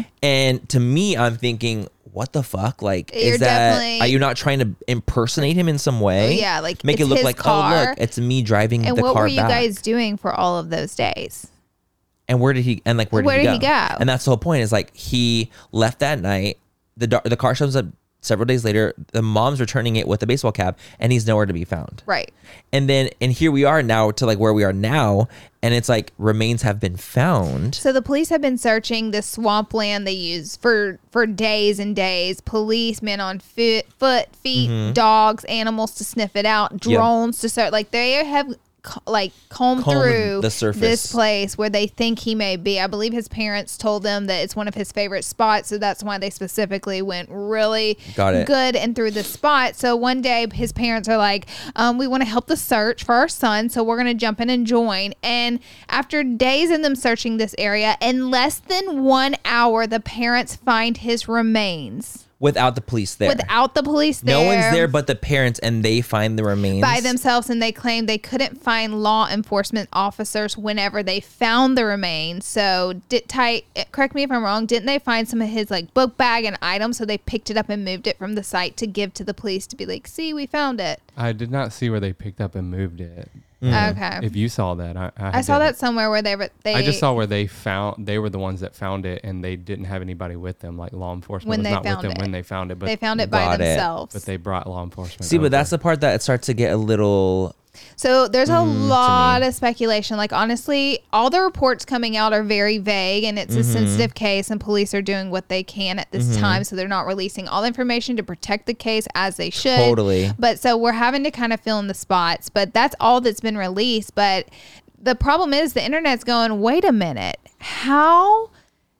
and to me, I'm thinking, what the fuck? Like, You're is that? definitely- Are you not trying to impersonate him in some way? Yeah, like, make it it's look his like, oh car. look, it's me driving and the what car were you back. guys doing for all of those days? And where did he? And like, where did, Where he, did go? he go? And that's the whole point. Is like he left that night. The dar- the car shows up several days later. The mom's returning it with a baseball cap, and he's nowhere to be found. Right. And then, and here we are now to like where we are now, and it's like remains have been found. So the police have been searching the swampland they use for for days and days. Policemen on foot, foot, feet, dogs, animals to sniff it out, drones to search. Like they have co- like combed Combed through the surface. this place where they think he may be. I believe his parents told them that it's one of his favorite spots, so that's why they specifically went really Got it. good and through the spot. So one day his parents are like, um, we want to help the search for our son, so we're going to jump in and join. And after days of them searching this area, in less than one hour, the parents find his remains Without the police there. without the police there. No one's there but the parents, and they find the remains By themselves, and they claim they couldn't find law enforcement officers whenever they found the remains. So, did Ty, correct me if I'm wrong, didn't they find some of his like book bag and items? So they picked it up and moved it from the site to give to the police to be like, see, we found it. I did not see where they picked up and moved it. Okay. If you saw that, I, I, I saw didn't. that somewhere where they were, they, I just saw where they found they were the ones that found it, and they didn't have anybody with them. Like law enforcement When was they not with found them it. when they found it, but they found it by Got it. themselves. but they brought law enforcement. See, but over. that's the part that it starts to get a little. So there's a Mm, lot me. of speculation. Like honestly, all the reports coming out are very vague, and it's a Mm-hmm. sensitive case, and police are doing what they can at this time, so they're not releasing all the information to protect the case as they should. Totally. But so we're having to kind of fill in the spots. But that's all that's been released. But the problem is the internet's going, wait a minute, how?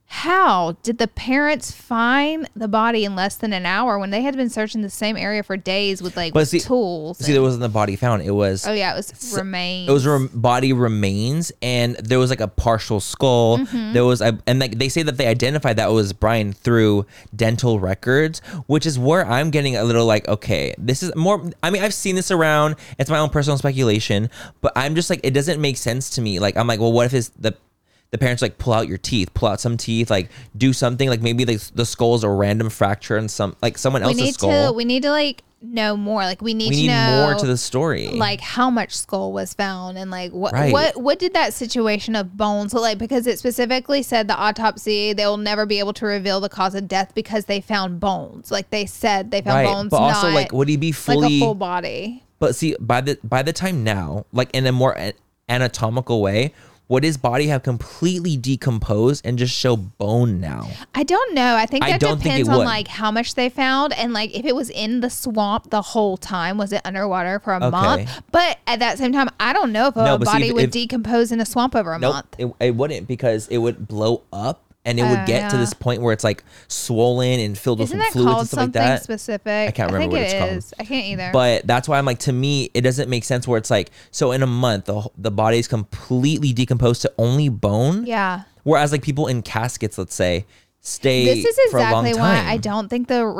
How did the parents find the body in less than an hour when they had been searching the same area for days with like But see- tools? See, and- there wasn't the body found. It was. oh yeah, it was remains. It was rem- body remains, and there was like a partial skull. Mm-hmm. There was, a, and like they say that they identified that it was Brian through dental records, which is where I'm getting a little like, okay, this is more. I mean, I've seen this around. It's my own personal speculation, but I'm just like, it doesn't make sense to me. Like, I'm like, well, what if it's the the parents like pull out your teeth, pull out some teeth, like do something, like maybe the the skull's a random fracture and some like someone we else's need skull. to we need to like know more. Like we need we to need know more to the story. like how much skull was found and like what Right. what what did that situation of bones look like, because it specifically said the autopsy they will never be able to reveal the cause of death because they found bones. Like they said they found right, bones, but also not like, would he be fully like a full body. But see, by the by the time now, like in a more a- anatomical way, would his body have completely decomposed and just show bone now? I don't know. I think I that don't think depends it on would. like how much they found and like if it was in the swamp the whole time. Was it underwater for a Okay. month? But at that same time, I don't know if No, a but see, body if- would if- decompose in a swamp over a Nope, month. it, it wouldn't, because it would blow up and it would Oh, get to yeah. this point where it's like swollen and filled Isn't with that fluids called and stuff like something that. specific? I can't remember think what it it's called. is. I can't either. But that's why I'm like, to me, it doesn't make sense where it's like, so in a month, the, wh- the body is completely decomposed to only bone. yeah. Whereas like people in caskets, let's say, stay This is for a long exactly time. why I don't think the re-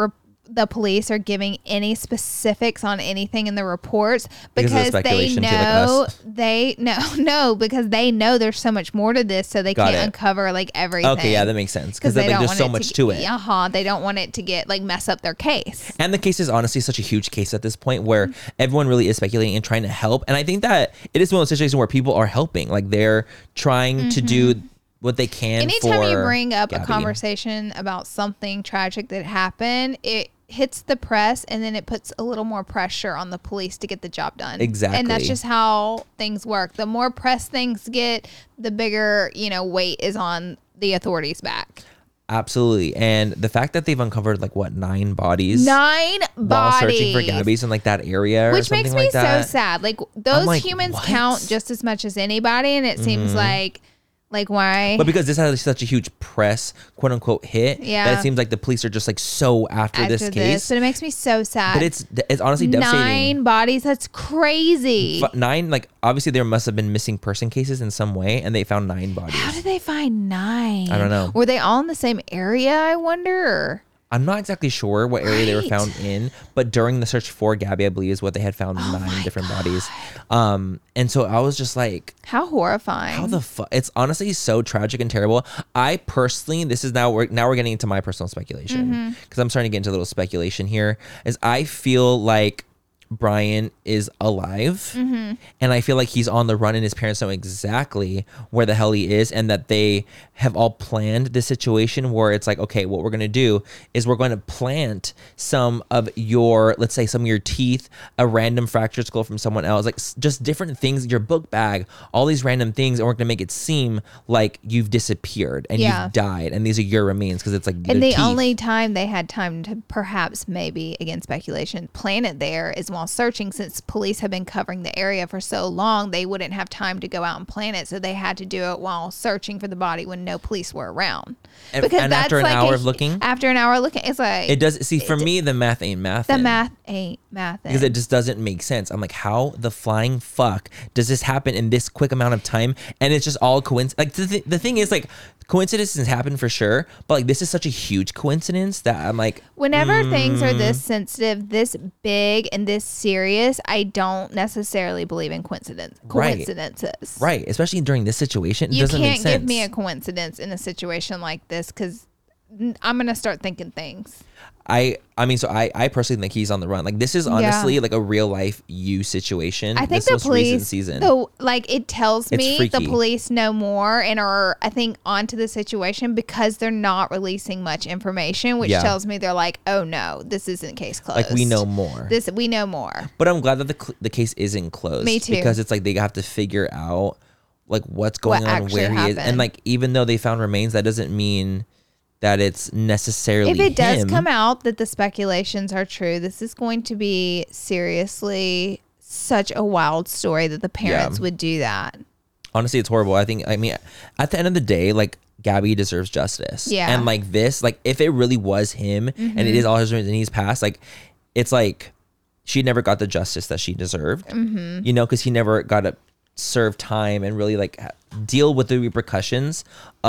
the police are giving any specifics on anything in the reports Because because, of the they speculation, too, like know us. they no no because they know there's so much more to this, so they Got can't it. uncover like everything. Okay, yeah, that makes sense. Because they like, don't there's want so it much to, to get, it. Uh-huh, they don't want it to get like mess up their case. And the case is honestly such a huge case at this point where Mm-hmm. everyone really is speculating and trying to help. And I think that it is one of those situations where people are helping. Like they're trying to do what they can Anytime for you bring up Gabby. a conversation about something tragic that happened, it hits the press and then it puts a little more pressure on the police to get the job done. Exactly. And that's just how things work. The more press things get, the bigger, you know, weight is on the authorities' back. Absolutely. And the fact that they've uncovered like what, nine bodies Nine while bodies. searching for Gabby's in like that area or Which something makes me like that. so sad. Like those like, humans what? count just as much as anybody, and it seems like like why But because this has such a huge press, quote unquote, hit, Yeah. that it seems like the police are just like so after, after this case. but it makes me so sad. But it's it's honestly devastating. nine bodies. That's crazy. F- Nine, like obviously there must have been missing person cases in some way, and they found nine bodies. How did they find nine? I don't know. Were they all in the same area, I wonder? I'm not exactly sure what area they were Right. found in, but during the search for Gabby, I believe is what they had found Oh nine different bodies. Um, and so I was just like, How horrifying. how the fuck? It's honestly so tragic and terrible. I personally, this is now we're now we're getting into my personal speculation because I'm starting to get into a little speculation here. Is I feel like Brian is alive, and I feel like he's on the run, and his parents know exactly where the hell he is, and that they have all planned this situation where it's like, okay, what we're gonna do is we're going to plant some of your, let's say, some of your teeth, a random fractured skull from someone else, like s- just different things, your book bag, all these random things, and we're gonna make it seem like you've disappeared and Yeah. you've died, and these are your remains because it's like and their the teeth. only time they had time to perhaps, maybe, again, speculation, plan it there is while searching. Since police have been covering the area for so long, they wouldn't have time to go out and plan it. So they had to do it while searching for the body when no police were around. And- and after an hour of looking? After an hour looking, it's like It does. See, for me, the math ain't math. the math ain't math. Because it just doesn't make sense. I'm like, how the flying fuck does this happen in this quick amount of time? And it's just all coincidence. Like the, th- the thing is, like, coincidences happen for sure, but like this is such a huge coincidence that I'm like, Whenever things are Mm. this sensitive, this big, and this serious, I don't necessarily believe in coincidence. Right. Coincidences. right, especially during this situation, it You doesn't make can't sense. give me a coincidence in a situation like this because I'm gonna start thinking things. I, I mean, so I, I personally think he's on the run. Like this is honestly like a real life you situation. I think this the most recent police, season. though, like it tells It's me the freaky. police know more and are, I think, onto the situation because they're not releasing much information, which Yeah. tells me they're like, oh no, this isn't case closed. Like we know more. This we know more. But I'm glad that the cl- the case isn't closed. Me too. Because it's like they have to figure out like what's going What on, actually where he is, and happened. like even though they found remains, that doesn't mean that it's necessarily If it does him. come out that the speculations are true, this is going to be seriously such a wild story that the parents Yeah. would do that. Honestly, it's horrible. I think. I mean, at the end of the day, like Gabby deserves justice. Yeah. Mm-hmm. And like this, like if it really was him and it is all his and he's passed, like it's like she never got the justice that she deserved. Mm-hmm. You know, because he never got to serve time and really like ha- deal with the repercussions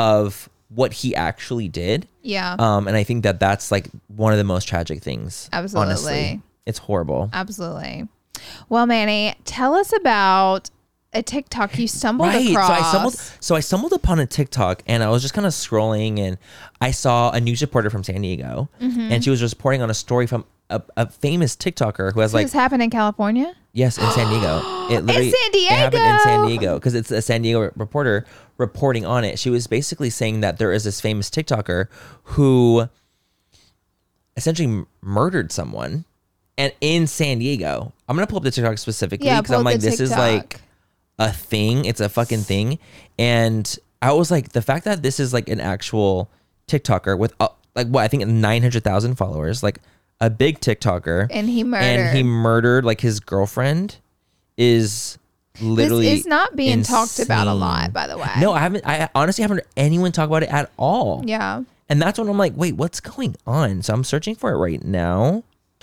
of what he actually did. Yeah. Um, and I think that that's like one of the most tragic things. Absolutely. Honestly. It's horrible. Absolutely. Well, Manny, tell us about a TikTok you stumbled Right. across. So I stumbled so I stumbled upon a TikTok and I was just kind of scrolling and I saw a news reporter from San Diego Mm-hmm. and she was reporting on a story from a, a famous TikToker who has Does like this happen in California? yes in San Diego. It literally San It happened in San Diego! Diego because it's a San Diego reporter reporting on it. She was basically saying that there is this famous TikToker who essentially m- murdered someone and in San Diego. I'm gonna pull up the TikTok specifically Yeah, because I'm pull like, the this is TikTok. like a thing. It's a fucking thing. And I was like, the fact that this is like an actual TikToker with uh, like what I think nine hundred thousand followers, like a big TikToker, And he murdered. and he murdered like his girlfriend is literally This is not being talked about a insane. lot, by the way. No, I haven't. I honestly haven't heard anyone talk about it at all. Yeah. And that's when I'm like, wait, what's going on? So I'm searching for it right now.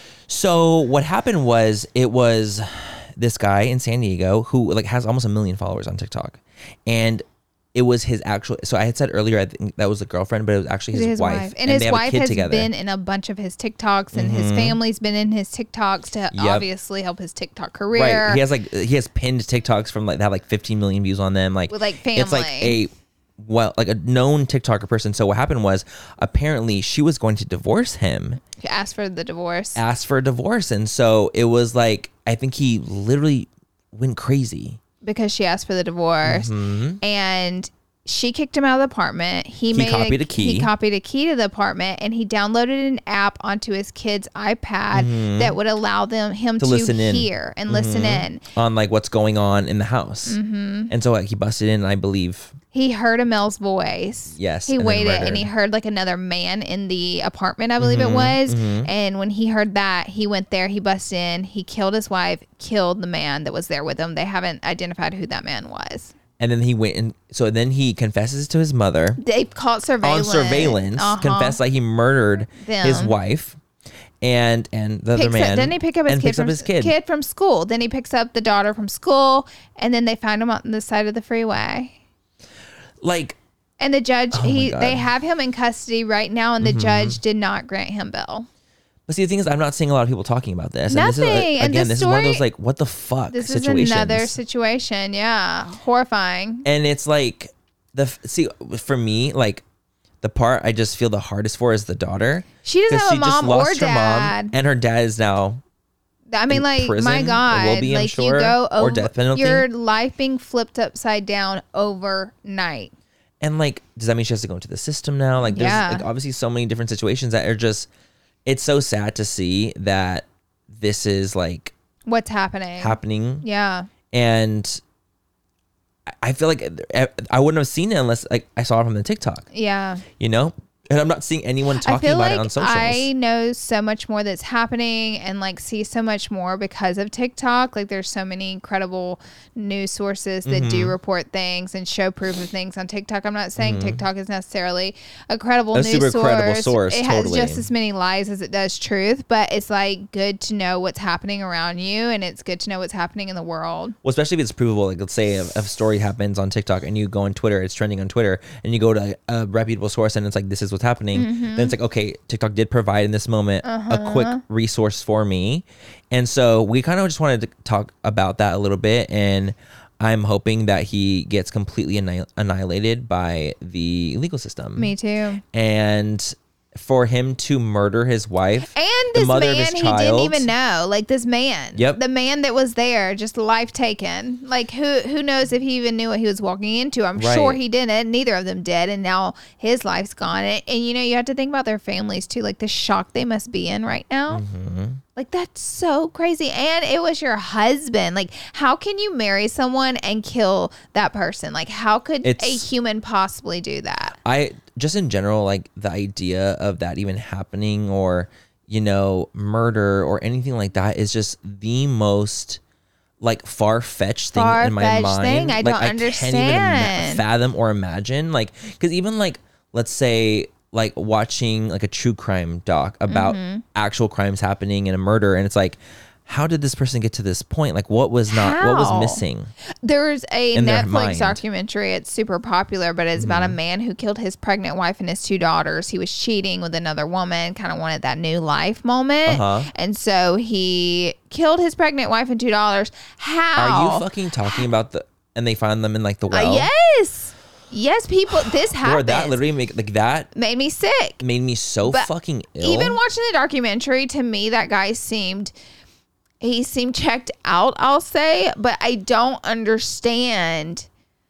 So what happened was it was this guy in San Diego who like has almost a million followers on TikTok. And it was his actual. So I had said earlier, I think that was a girlfriend, but it was actually his, his wife. wife. And, his they have a wife kid has together. been in a bunch of his TikToks, and his family's been in his TikToks to Yep. obviously help his TikTok career. Right. He has like he has pinned TikToks from like that have like fifteen million views on them. Like With, like, It's like family. a well like a known TikToker person. So what happened was apparently she was going to divorce him, He asked for the divorce. asked for a divorce, and so it was like I think he literally went crazy. Because she asked for the divorce, and she kicked him out of the apartment. He, Mm-hmm. He made copied a key. He copied a key to the apartment, and he downloaded an app onto his kid's iPad that would allow them him Mm-hmm. To to, listen in. hear and listen in. On like what's going on in the house, Mm-hmm. and so like he busted in, and I believe He heard a male's voice. Yes, He and then waited and murdered. he heard like another man in the apartment, I believe Mm-hmm, it was. And when he heard that, he went there, he busted in, he killed his wife, killed the man that was there with him. They haven't identified who that man was. and then he went and so then he confesses to his mother They caught surveillance. on surveillance, Uh-huh. confessed like he murdered his Them. wife and and the other Picks man. up, then he pick up his and kid picks from up his kid. from school. Then he picks up the daughter from school, and then they find him on the side of the freeway. Like And the judge, Oh my he God. they have him in custody right now, and the judge did not grant him bail. But see, the thing is, I'm not seeing a lot of people talking about this. And this is, Nothing. uh, And again, this this is one of story- those like, what the fuck This situations. is another situation. Yeah, horrifying. And it's like the f- see for me, like the part I just feel the hardest for is the daughter. She doesn't 'Cause have a mom or her dad. mom, and her dad is now I mean, in like, prison, my or will God, be, I'm like sure, you go or over death penalty. your life being flipped upside down overnight. And like, does that mean she has to go into the system now? Like, there's Yeah. like obviously so many different situations that are just. It's so sad to see that this is like What's happening? happening, Yeah. and I- I feel like I wouldn't have seen it unless like I saw it from the TikTok, Yeah. you know. And I'm not seeing anyone I talking feel about like it on socials. I know so much more that's happening and like see so much more because of TikTok. Like there's so many credible news sources that Mm-hmm. do report things and show proof of things on TikTok. I'm not saying TikTok is necessarily a credible A news super source. credible source, It has totally. just as many lies as it does truth, but it's like good to know what's happening around you, and it's good to know what's happening in the world. Well, especially if it's provable. Like, let's say if, if a story happens on TikTok and you go on Twitter, it's trending on Twitter, and you go to a reputable source and it's like, this is what's happening. Mm-hmm. Then it's like, okay, TikTok did provide in this moment Uh-huh. a quick resource for me. And so we kind of just wanted to talk about that a little bit. And I'm hoping that he gets completely anni- annihilated by the legal system. Me too. And for him to murder his wife And the this mother man of his he child, didn't even know. Like this man. Yep. The man that was there, just life taken. Like who who knows if he even knew what he was walking into. I'm Right. sure he didn't. Neither of them did. And now his life's gone. And, and you know, you have to think about their families too. Like the shock they must be in right now. Mm-hmm. Like that's so crazy. And it was your husband. Like how can you marry someone and kill that person? Like how could It's- a human possibly do that? I just in general, like the idea of that even happening, or you know, murder or anything like that is just the most like far-fetched thing in my Far-fetched mind. thing. I like, don't I can't even ima- understand. fathom or imagine. Like, because even like, let's say, like watching like a true crime doc about Mm-hmm. actual crimes happening and a murder, and it's like, how did this person get to this point? Like, what was not, what was How? missing? There's a in their Netflix mind. documentary. It's super popular, but it's about a Mm-hmm. man who killed his pregnant wife and his two daughters. He was cheating with another woman, kind of wanted that new life moment. Uh-huh. And so he killed his pregnant wife and two daughters. How? Are you fucking talking about the? And they find them in like the Uh, well. yes. Yes, people. This Or happened. that literally make like that made me sick. made me so But fucking ill. Even watching the documentary, to me, that guy seemed he seemed checked out, I'll say, but I don't understand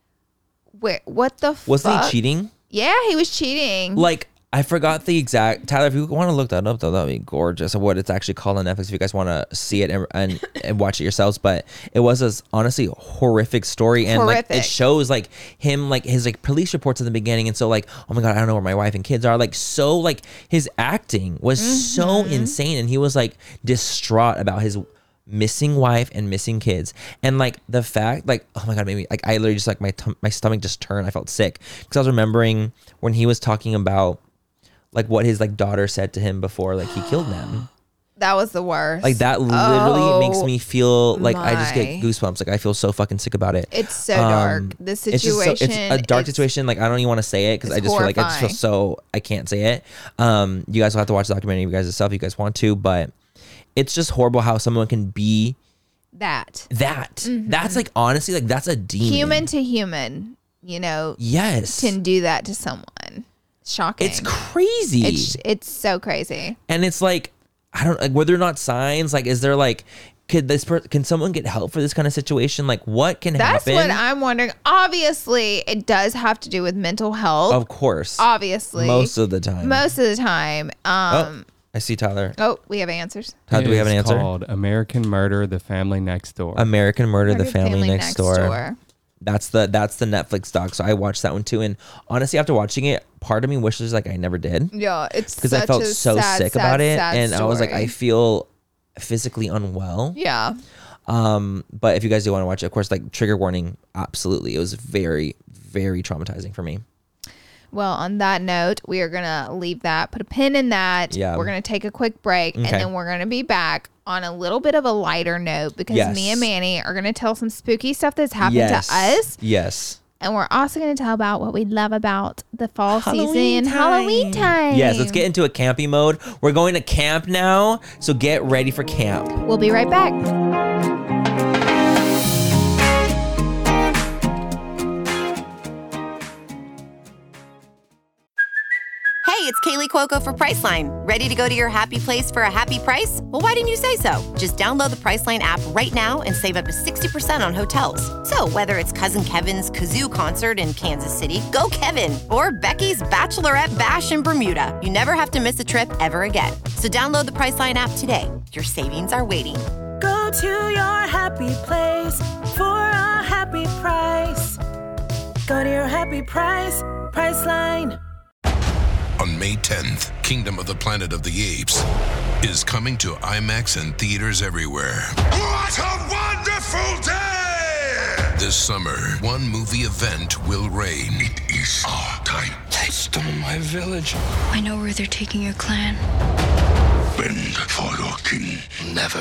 where what the Wasn't fuck. he cheating? Yeah, he was cheating. Like, I forgot the exact. Tyler, if you want to look that up, though, that'd be gorgeous. Of what it's actually called on Netflix, if you guys want to see it and, and and watch it yourselves. But it was a honestly horrific story, and like Horrific. it shows like him, like his like police reports in the beginning, and so like, oh my god, I don't know where my wife and kids are. Like, so like his acting was so Mm-hmm. insane, and he was like distraught about his missing wife and missing kids, and like the fact, like, oh my god, maybe like I literally just like my tum- my stomach just turned. I felt sick because I was remembering when he was talking about like what his like daughter said to him before like he killed them, That was the worst. Like that literally Oh, makes me feel like I just get my. goosebumps. Like I feel so fucking sick about it. It's so Um, dark. This It's just so, situation. it's a dark it's- situation. Like I don't even want to say it because I it's just feel like I just feel horrifying. so I can't say it. Um, you guys will have to watch the documentary you guys yourself if you guys want to, but it's just horrible how someone can be That. that. That's like honestly like that's a demon. Human to human, you know, Yes. can do that to someone. Shocking. It's crazy. It's it's so crazy. and it's like I don't like were there not signs? Like is there like could this per- can someone get help for this kind of situation? Like what can That's happen? what I'm wondering. Obviously, it does have to do with mental health. Of course. Obviously, Most of the time. most of the time. Um. Oh, I see Tyler. Oh, we have answers. How do we have an It's answer? called American Murder: The Family Next Door. American Murder: The Murdered Family, Next, Door. That's the that's the Netflix doc. So I watched that one too. And honestly, after watching it, part of me wishes like I never did Yeah, it's because I such felt a so sad, sick sad, about it, sad and I was like, story. I feel physically unwell. Yeah. Um, but if you guys do want to watch it, of course, like trigger warning, absolutely. It was very, very traumatizing for me. Well, on that note, we are gonna leave that, put a pin in that. Yeah. We're gonna take a quick break, and Okay. then we're gonna be back on a little bit of a lighter note because Yes. me and Manny are gonna tell some spooky stuff that's happened yes. to us, Yes. and we're also gonna tell about what we love about the fall Halloween season, time. Halloween time. Yes, let's get into a campy mode. We're going to camp now, so get ready for camp. We'll be right back. Hey, it's Kaylee Cuoco for Priceline. Ready to go to your happy place for a happy price? Well, why didn't you say so? Just download the Priceline app right now and save up to sixty percent on hotels. So whether it's Cousin Kevin's Kazoo Concert in Kansas City, go Kevin, or Becky's Bachelorette Bash in Bermuda, you never have to miss a trip ever again. So download the Priceline app today. Your savings are waiting. Go to your happy place for a happy price. Go to your happy price, Priceline. On May tenth, Kingdom of the Planet of the Apes is coming to IMAX and theaters everywhere. What a wonderful day! This summer, one movie event will reign. It is our time. They stole my village. I know where they're taking your clan. Bend for your king. Never.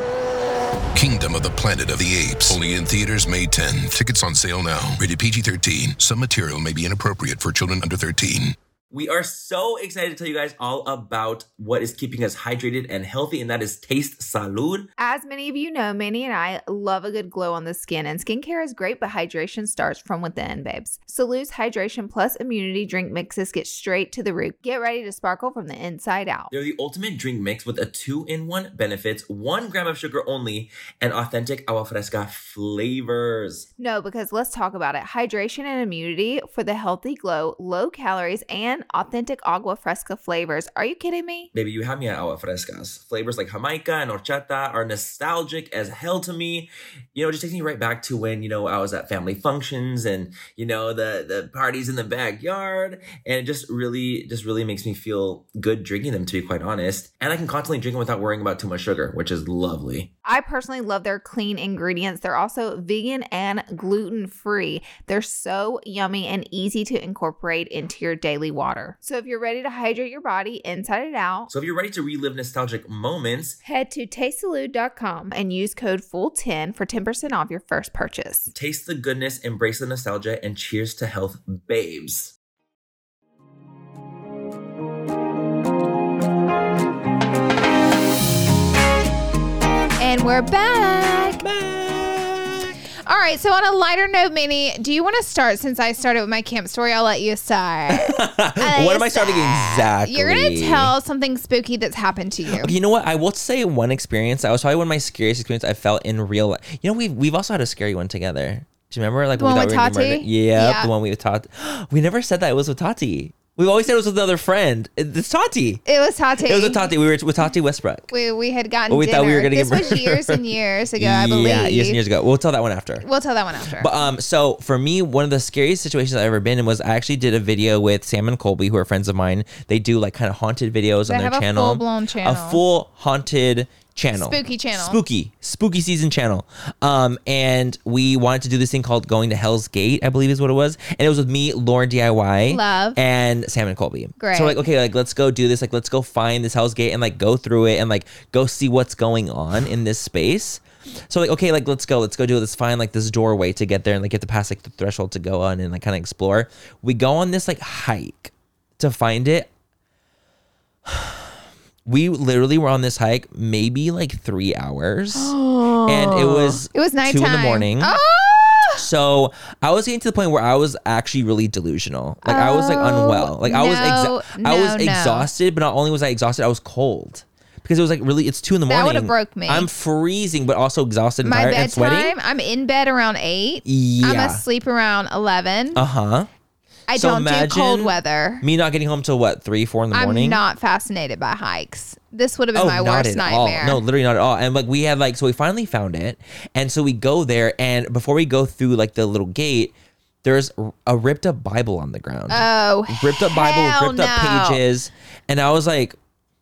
Kingdom of the Planet of the Apes. Only in theaters May tenth. Tickets on sale now. Rated P G thirteen. Some material may be inappropriate for children under thirteen. We are so excited to tell you guys all about what is keeping us hydrated and healthy, and that is Taste Salud. As many of you know, Manny and I love a good glow on the skin, and skincare is great, but hydration starts from within, babes. Salud's Hydration Plus Immunity Drink Mixes get straight to the root. Get ready to sparkle from the inside out. They're the ultimate drink mix with a two-in-one benefits, one gram of sugar only, and authentic agua fresca flavors. No, because let's talk about it. Hydration and immunity for the healthy glow, low calories, and authentic agua fresca flavors. Are you kidding me? Baby, you have me at agua frescas. Flavors like Jamaica and horchata are nostalgic as hell to me. You know, it just takes me right back to when, you know, I was at family functions and, you know, the, the parties in the backyard. And it just really, just really makes me feel good drinking them, to be quite honest. And I can constantly drink them without worrying about too much sugar, which is lovely. I personally love their clean ingredients. They're also vegan and gluten-free. They're so yummy and easy to incorporate into your daily water. So if you're ready to hydrate your body inside and out, So if you're ready to relive nostalgic moments, head to taste salud dot com and use code F U L ten for ten percent off your first purchase. taste the goodness, embrace the nostalgia, and cheers to health, babes. And we're back. All right, so on a lighter note, Minnie, do you want to start? Since I started with my camp story, I'll let you start. What am I starting exactly? You're going to tell something spooky that's happened to you. Okay, you know what? I will say one experience. That was probably one of my scariest experiences I felt in real life. You know, we've we've also had a scary one together. Do you remember? Like The when one we with thought we were gonna be Tati? murdered? Yeah, Yeah. the one we with Tati. We never said that it was with Tati. We always said it was with another friend. It- It's Tati. It was Tati. It was with Tati. We were with Tati Westbrook. We, we had gotten Oh, we dinner. thought we were gonna this get was murdered. years and years ago, I believe. Yeah, years and years ago. We'll tell that one after. We'll tell that one after. But um, so for me, one of the scariest situations I've ever been in was I actually did a video with Sam and Colby, who are friends of mine. They do like kind of haunted videos They on their have a channel. full-blown channel. A full haunted channel. Spooky channel. Spooky. Spooky season channel. Um, and we wanted to do this thing called Going to Hell's Gate, I believe is what it was. And it was with me, Lauren D I Y. Love. And Sam and Colby. Great. So we're like, okay, like let's go do this. Like let's go find this Hell's Gate and like go through it and like go see what's going on in this space. So like, okay, like let's go, let's go do it. Let's find like this doorway to get there and like get to pass like the threshold to go on and like kind of explore. We go on this like hike to find it. We literally were on this hike maybe like three hours, and it was It was nighttime. two in the morning. Oh! So I was getting to the point where I was actually really delusional. Like I was like Oh, unwell. Like I was no, exa- I was no, no. exhausted, but not only was I exhausted, I was cold because it was like really. It's two in the That morning. would've broke me. I'm freezing, but also exhausted and My tired and sweating. bedtime, I'm in bed around eight. Yeah. I'm asleep around eleven. Uh huh. I so don't do imagine cold weather. Me not getting home till what three, four in the I'm morning. not fascinated by hikes. This would have been Oh, my not worst at all. nightmare. No, literally not at all. And like we had like, so we finally found it. And so we go there, and before we go through like the little gate, there's a ripped up Bible on the ground. Oh, ripped up Bible, hell ripped up no. pages. And I was like,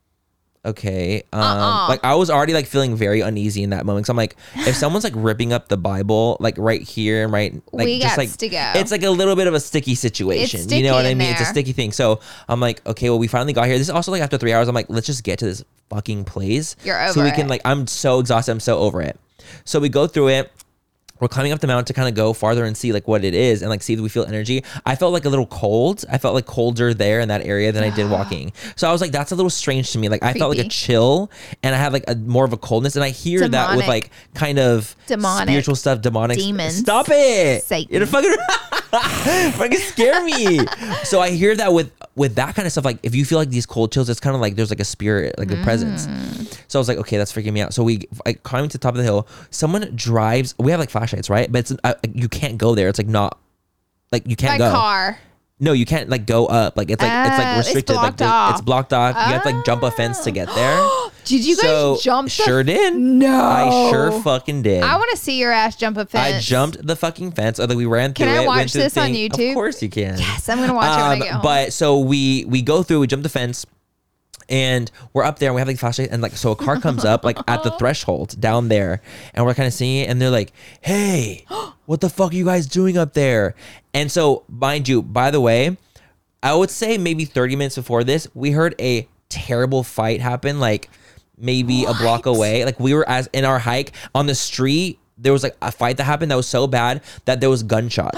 okay. Um, Uh-uh. Like I was already like feeling very uneasy in that moment. So I'm like, if someone's like ripping up the Bible, like right here, right, like We just gots like to go. it's like a little bit of a sticky situation. sticky you know what I in mean? It's a there. sticky thing. So I'm like, okay, well, we finally got here. This is also like after three hours. I'm like, let's just get to this fucking place. You're over So we can it. like, I'm so exhausted. I'm so over it. So we go through it. We're climbing up the mountain to kind of go farther and see like what it is and like see if we feel energy. I felt like a little cold. I felt like colder there in that area than I did walking. So I was like, that's a little strange to me. Like I felt like a Creepy. chill and I had like a more of a coldness. And I hear that with Demonic. like kind of Demonic. spiritual stuff, demonic. Demons. Stop it. Satan. You're fucking fucking scare me. So I hear that with with that kind of stuff. Like if you feel like these cold chills, it's kind of like there's like a spirit, like a presence. So I was like, okay, that's freaking me out. So we like climbing to the top of the hill. Someone drives. We have like flashlights, right? But it's uh, you can't go there. It's like not like you can't By go. car. No, you can't like go up. Like it's like it's Oh, like it's restricted. like blocked there's- off. it's blocked off. You have to like jump a fence to get there. Did you guys so, jump? The Sure did. No. I sure fucking did. I want to see your ass jump a fence. I jumped the fucking fence. Or like we ran through Can it. I watch went through the this on thing. YouTube? Of course you can. Yes, I'm gonna watch it when I Um, get home. But so we we go through. We jump the fence. And we're up there and we have like flashlight and like so a car comes up like at the threshold down there and we're kind of seeing it and they're like, hey, what the fuck are you guys doing up there? And so mind you, by the way, I would say maybe thirty minutes before this, we heard a terrible fight happen like maybe a block away. Like we were as in our hike on the street, there was like a fight that happened that was so bad that there was gunshots.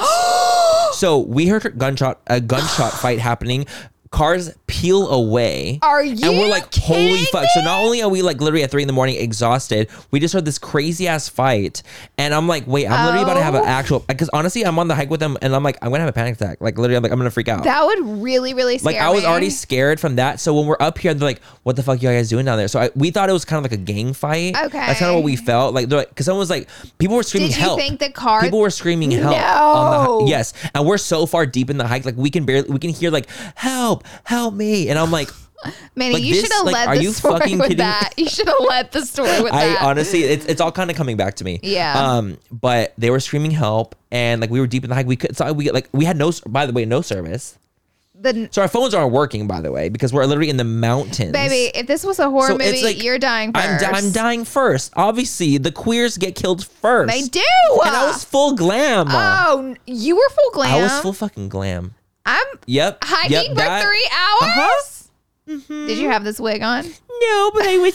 So we heard a gunshot a gunshot fight happening. Cars peel away. Are And we're you like, holy kidding fuck. So not only are we like literally at three in the morning exhausted, we just heard this crazy ass fight. And I'm like, wait, I'm literally about to have an Oh. actual, because honestly, I'm on the hike with them and I'm like, I'm going to have a panic attack. Like literally, I'm like, I'm going to freak out. that would really, really scare Like I was me. already scared from that. So when we're up here, they're like, "What the fuck you guys doing down there?" So I, we thought it was kind of like a gang fight. Okay. that's kind of what we felt like. They're like, because someone was like, people were screaming Did you help. think the car? People were screaming help on the No. hi- yes, and we're so far deep in the hike, like we can barely we can hear like help, help me, and I'm like, Manny, like you this, should have like, led are the you story fucking with kidding me? that. You should have led the story with I that. honestly, it's it's all kind of coming back to me. Yeah. Um, but they were screaming help, and like we were deep in the hike. We could, so we like we had no, by the way, no service. the So our phones aren't working, by the way, because we're literally in the mountains. baby, if this was a horror So it's movie, like, you're dying first. I'm, di- I'm dying first. Obviously, the queers get killed first. They do. And I was full glam. Oh, n- you were full glam. I was full fucking glam. I'm Yep. hiking yep, for that- three hours. Uh-huh. Did you have this wig on? No, but I was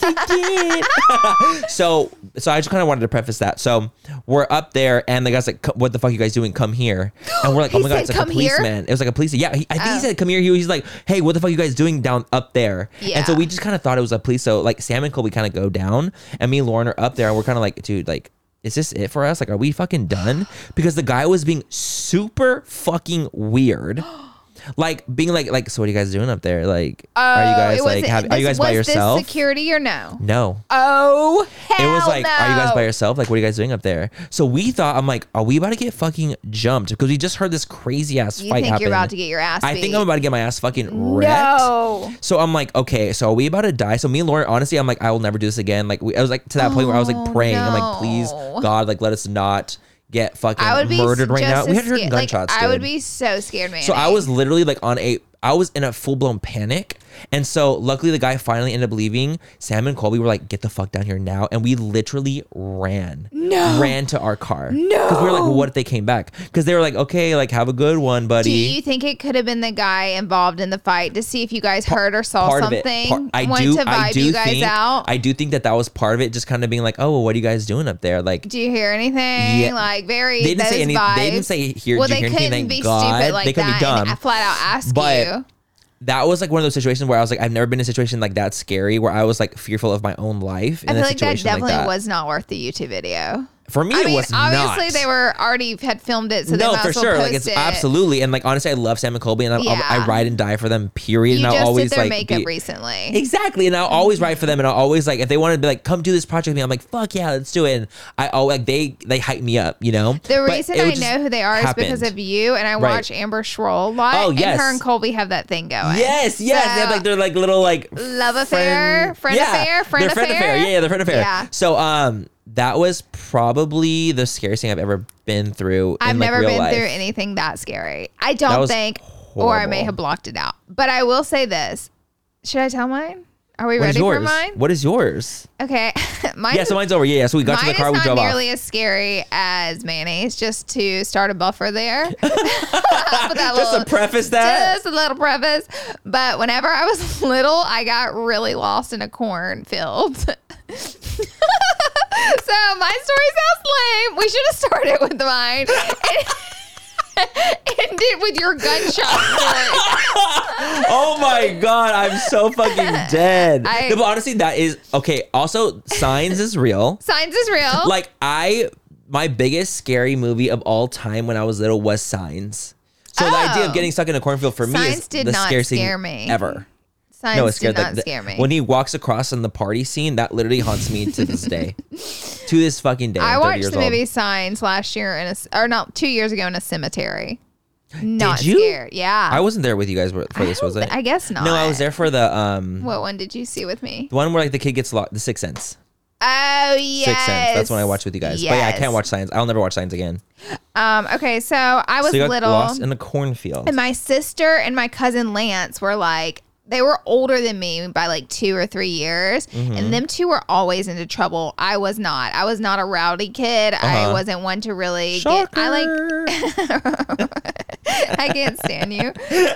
a kid. so, so I just kind of wanted to preface that. So we're up there, and the guy's like, "Co- "What the fuck you guys doing? Come here!" And we're like, He "Oh my god, said, it's like "Come a here?" policeman." It was like a police. Yeah, he, I think Oh. he said, "Come here." He was like, "Hey, what the fuck you guys doing down up there?" And so Yeah. we just kind of thought it was a police. So like Sam and Colby kind of go down, and me and Lauren are up there, and we're kind of like, "Dude, like." Is this it for us? Like, are we fucking done? Because the guy was being super fucking weird. Like being like, like, so what are you guys doing up there? Like, are you Oh, guys it like, was- have, are you this- guys by was yourself? This security or no? No. Oh, hell It was like, no. are you guys by yourself? Like, what are you guys doing up there? So we thought, I'm like, are we about to get fucking jumped? Because we just heard this crazy ass You fight think happen. you're about to get your ass I beat? think I'm about to get my ass fucking wrecked. No. So I'm like, okay, so are we about to die? So me and Lauren, honestly, I'm like, I will never do this again. Like, we, I was like to that point where I was like Oh, praying. I'm like, please, no. God, like, let us not get fucking I would be murdered right now. just We as had heard scared. gunshots. Like, I would dude. be so scared, man. So I was literally like on a I was in a full blown panic. And so luckily the guy finally ended up leaving. Sam and Colby were like, get the fuck down here now. And we literally ran. No. Ran to our car. No. Because we were like, well, what if they came back? Because they were like, okay, like have a good one, buddy. Do you think it could have been the guy involved in the fight to see if you guys heard or saw part of something? it. Part, I Want do. to vibe I do you guys think. out? I do think that that was part of it. Just kind of being like, oh, well, what are you guys doing up there? Like, Do you hear anything? Yeah. Like very. they didn't say those any. Vibes. They didn't say here. Well, did you they hear anything? couldn't Thank be God. stupid like they couldn't that be dumb. and flat out ask But- you. That was like one of those situations where I was like, I've never been in a situation like that scary where I was like fearful of my own life. In I a feel like that situation definitely like that. was not worth the YouTube video. For me, I it mean, was obviously not. they were already had filmed it, so they no, might for as well sure. post Like it's it. absolutely, and like honestly, I love Sam and Colby, and I, Yeah. I, I ride and die for them. Period. You and I'll just always did their like makeup be- recently. Exactly, and I'll always ride for them, and I'll always like if they wanted to be like, come do this project with me, I'm like, fuck yeah, let's do it. And I always like they they hype me up, you know. The But reason it I would just know who they are is because happened. of you, and I Right. watch Amber Schroll a lot. Oh, yes. And her and Colby have that thing going. Yes, yes, they have So- like their like little like Love affair, friend yeah, affair, friend their friend affair. affair. Yeah, yeah, their friend affair. Yeah. So um, that was probably the scariest thing I've ever been through. I've in, like, never real been life. through anything that scary. I That don't was think, or I may horrible. have blocked it out. But I will say this. Should I tell mine? Are we What is ready for yours? mine? What is yours? Okay. mine Yeah, so mine's over. Yeah, yeah. So we got to Mine the car, is we not drove off. nearly as scary as mayonnaise, just to start a buffer there. Put that Just little- to preface that. Just a little preface. But whenever I was little, I got really lost in a cornfield. So my story sounds lame. We should have started with mine. End it with your gunshot story. Oh my god, I'm so fucking dead. I- no, but honestly, that is okay. Also, Signs is real. Signs is real. Like I, my biggest scary movie of all time when I was little was Signs. So the idea Oh. of getting stuck in a cornfield for me Signs is did the not scariest scare thing me. ever. Signs no, it did scared not like the- scare me. When he walks across in the party scene, that literally haunts me to this day. To this fucking day. I I'm thirty watched years the old. movie Signs last year in a, or not two years ago in a cemetery. Not Did you? scared. Yeah. I wasn't there with you guys for I this, was don't it? thi- I guess not. No, I was there for the um What one did you see with me? the one where like the kid gets locked, the Sixth Sense. Oh yes. Sixth Sense. That's when I watched with you guys. But yeah, I can't Yes. watch Signs. I'll never watch Signs again. Um. Okay. So I was So you got little, lost in a cornfield. and my sister and my cousin Lance were like. They were older than me by like two or three years, Mm-hmm. and them two were always into trouble. I was not. I was not a rowdy kid. I Uh-huh. wasn't one to really Shocker. get. I like. I can't stand you.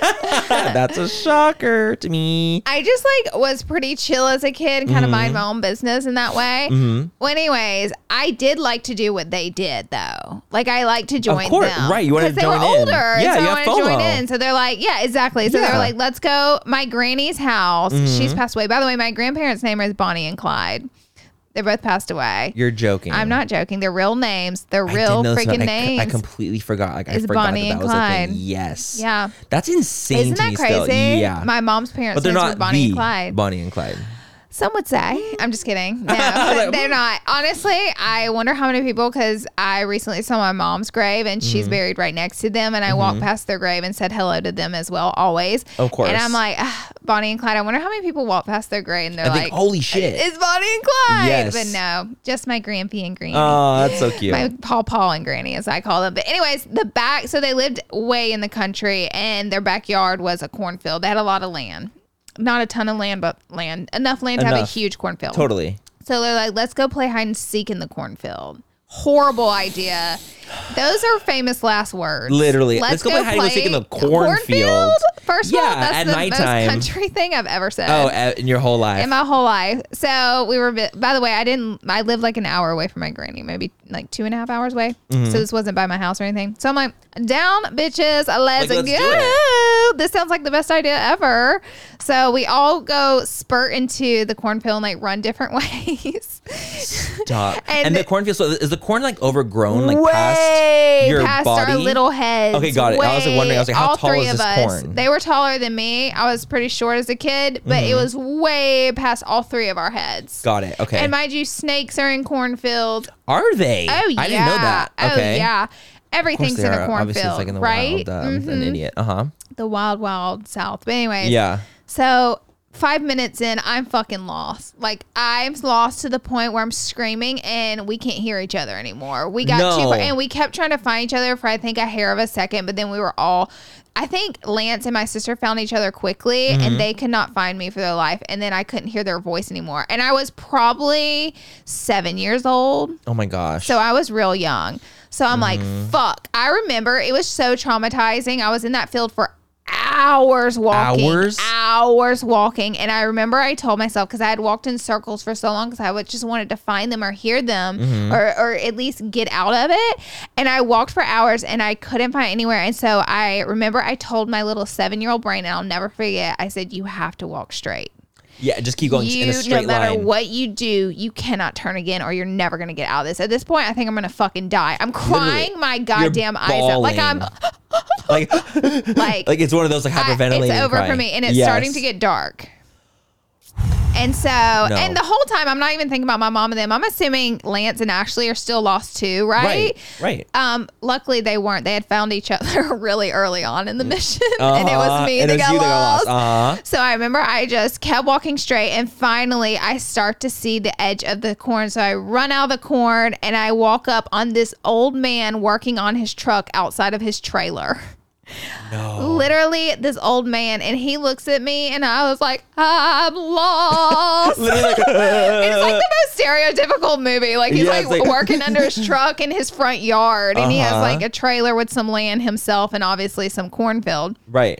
That's a shocker to me. I just like was pretty chill as a kid and kind of mind my own business in that way. Mhm. Well, anyways, I did like to do what they did though. Like I like to join course, them. right, you wanted to 'Cause they were join in. older. Yeah, so you I have wanted to join FOMO. in. So they're like, yeah, exactly. So Yeah. they're like, let's go. My granny's house. Mm-hmm. She's passed away. By the way, my grandparents' name is Bonnie and Clyde. They both passed away. You're joking. I'm not joking. They're real names. They're I real didn't know this, freaking but I, names. I completely forgot. Like I It's forgot Bonnie that, and that was a Clyde. thing. Yes. Yeah. That's insane Isn't to that me crazy? still. Yeah. My mom's parents but they're names were not Bonnie the and Clyde. Bonnie and Clyde. Some would say. I'm just kidding. No, but they're not. Honestly, I wonder how many people, because I recently saw my mom's grave and Mm-hmm. she's buried right next to them. And I walked past their grave and said hello to them as well, always. Of course. And I'm like, ah, Bonnie and Clyde, I wonder how many people walk past their grave and they're I like, think, holy shit. it's Bonnie and Clyde. Yes. But no, just my Grampy and Granny. Oh, that's so cute. My Paw Paw and Granny, as I call them. But anyways, the back, so they lived way in the country and their backyard was a cornfield. They had a lot of land. Not a ton of land, but land. Enough land to have a Enough. huge cornfield. Totally. So they're like, let's go play hide and seek in the cornfield. Horrible idea. Those are famous last words. Literally. Let's go play hide and seek in the cornfield. First of Yeah, all, that's at the nighttime. most country thing I've ever said. Oh, uh, in your whole life. in my whole life. So we were, by the way, I didn't, I lived like an hour away from my granny, maybe like two and a half hours away. Mm-hmm. So this wasn't by my house or anything. So I'm like, down, bitches, let's, Like, let's go. do it. This sounds like the best idea ever. So we all go spurt into the cornfield and like run different ways. Stop. And And, the the- cornfield, so is the corn like overgrown, like Way past your past body? our little heads. Okay, got it. I was like wondering, I was like, how All tall three is of this us. corn? They were taller than me. I was pretty short as a kid, but it was way past all three of our heads. Got it. Okay. And mind you, snakes are in cornfield. Are they? Oh yeah. I didn't know that. Okay. Oh yeah. Of course Everything's they in a are. cornfield, Obviously, it's like in the right? wild. Um, An Mhm. idiot. Uh huh. The wild, wild South. But anyways, Yeah. So five minutes in, I'm fucking lost. Like, I'm lost to the point where I'm screaming and we can't hear each other anymore. We got No. too far, and we kept trying to find each other for, I think, a hair of a second, but then we were all, I think Lance and my sister found each other quickly, Mm-hmm. and they could not find me for their life, and then I couldn't hear their voice anymore. And I was probably seven years old. Oh my gosh. So I was real young. So I'm Mm-hmm. like, fuck. I remember it was so traumatizing. I was in that field for hours walking. Hours? Hours walking. And I remember I told myself, because I had walked in circles for so long because I would just wanted to find them or hear them Mm-hmm. or, or at least get out of it. And I walked for hours and I couldn't find anywhere. And so I remember I told my little seven-year-old brain, and I'll never forget, I said, you have to walk straight. yeah, just keep going You, in a straight no matter line. what you do, you cannot turn again, or you're never gonna get out of this. At this point, I think I'm gonna fucking die. I'm crying Literally. my goddamn eyes out, like I'm, like, like, like it's one of those like I- hyperventilating. it's over for crying. me, and it's Yes. starting to get dark. And so, and the whole time, I'm not even thinking about my mom and them. I'm assuming Lance and Ashley are still lost too, right? Right, right. Um, luckily they weren't. They had found each other really early on in the mission, and it was Uh-huh. me And that it was got you that got lost. lost. Uh-huh. So I remember I just kept walking straight, and finally I start to see the edge of the corn. So I run out of the corn, and I walk up on this old man working on his truck outside of his trailer. No. Literally, this old man, and he looks at me, and I was like, I'm lost. Literally like, It's like the most stereotypical movie. Like he's Yeah, like, it's like- working under his truck in his front yard, and he has Uh-huh. like a trailer with some land himself, and obviously some cornfield. right.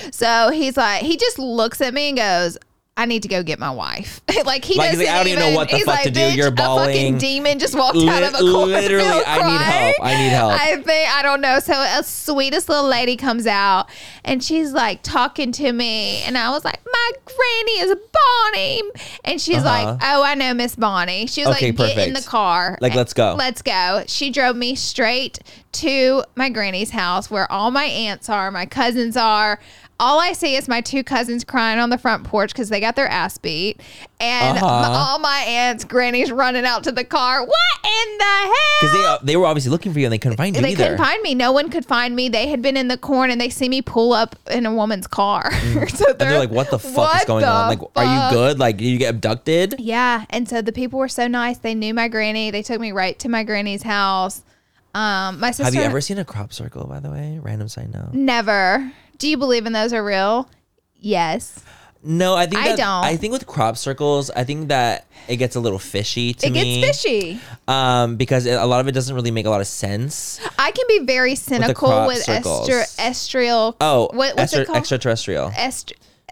So he's like, he just looks at me and goes, I need to go get my wife. like he Like, he's doesn't like, I don't even know what the he's fuck like, to do. "Bitch, You're a fucking bawling." demon just walked Lit- out of a cornfield literally, I need help. crying. I need help. I think, I don't know. So a sweetest little lady comes out, and she's like talking to me, and I was like, my granny is Bonnie. And she's Uh-huh. like, oh, I know Miss Bonnie. She was Okay, like, get in perfect. the car. Like, let's go. Let's go. She drove me straight to my granny's house where all my aunts are, my cousins are. All I see is my two cousins crying on the front porch because they got their ass beat. And Uh-huh. my- all my aunts, grannies running out to the car. What in the hell? Because they uh, they were obviously looking for you and they couldn't find you They either. couldn't find me. No one could find me. They had been in the corn, and they see me pull up in a woman's car. so Mm. and they're like, "What the fuck is "What going the on? Like, are you fuck?" good? Like, did you get abducted?" Yeah. And so the people were so nice. They knew my granny. They took me right to my granny's house. Um, my sister. Have you ever seen a crop circle? By the way, random side note. Never. Do you believe in those are real? Yes. No, I think I that, don't. I think with crop circles, I think that it gets a little fishy to It me. gets fishy. Um, because it, a lot of it doesn't really make a lot of sense. I can be very cynical crop with, circles. estri- estrial. Oh, what, what's extra, it called? extraterrestrial. Est-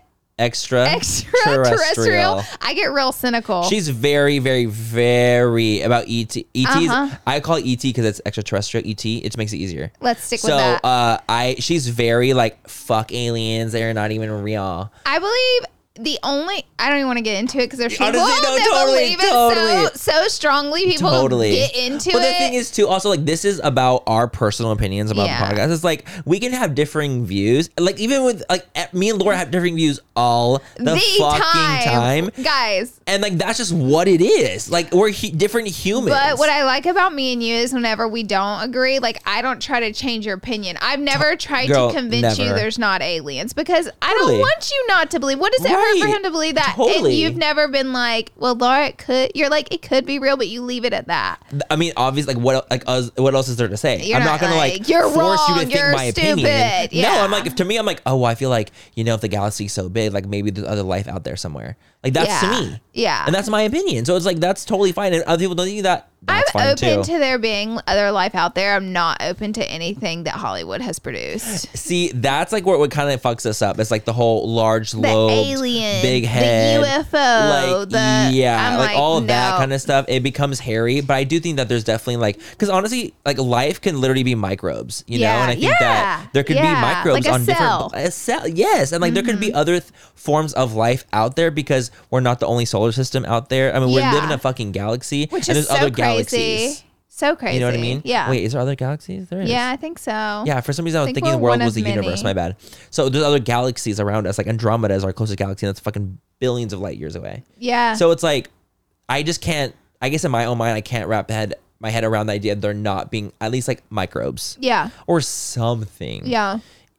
Extra extraterrestrial. I get real cynical. She's very, very, very about E T. E T's. Uh-huh. I call it E T because it's extraterrestrial. E T. It just makes it easier. Let's stick so, with that. uh, I she's very like fuck aliens. They're not even real. I believe the only I don't even want to get into it because there's people Honestly, no, that totally, believe it totally. so so strongly. People Totally get into but it. the thing is too also like this is about our personal opinions about Yeah. the podcast. It's like we can have differing views. Like even with like eh, me and Laura have differing views all the, fucking time. guys. And like that's just what it is. Like we're he- different humans. But what I like about me and you is whenever we don't agree, like I don't try to change your opinion. I've never tried Girl, to convince you never. there's not aliens because I Totally. don't want you not to believe. What does it hurt for Right. him to believe that? Totally. And you've never been like, well, Laura, it could. You're like, it could be real, but you leave it at that. I mean, obviously, like what like us, what else is there to say? You're I'm not, not gonna like, like, "You're force you to wrong, think you're my opinion. stupid." No, Yeah. I'm like if to me, I'm like, oh, I feel like you know, if the galaxy's so big, like maybe there's other life out there somewhere. Like that's Yeah. to me. Yeah. And that's my opinion. So it's like that's totally fine. And other people don't think that. That's I'm fine open too. to there being other life out there. I'm not open to anything that Hollywood has produced. See, that's like what, what kind of fucks us up. It's like the whole large The lobe, alien, big head, the U F O, like the yeah, I'm like, like, all of that no. kind of stuff. It becomes hairy, but I do think that there's definitely like because honestly, like life can literally be microbes, you know. Yeah, And I think yeah, that there could yeah, be microbes like a on cell. Mm-hmm. different a cell, yes, and like there could be other th- forms of life out there because we're not the only solar system out there. I mean, Yeah. we live in a fucking galaxy, Which and is there's so other crazy. galaxies. So crazy. You know what I mean? Yeah. Wait, is there other galaxies? There is. Yeah, I think so. Yeah, for some reason I was think thinking the we're world one was the of universe. many. My bad. So there's other galaxies around us. Like Andromeda is our closest galaxy, and that's fucking billions of light years away. Yeah. So it's like, I just can't. I guess in my own mind, I can't wrap head my head around the idea of there not being at least like microbes yeah. or something. Yeah.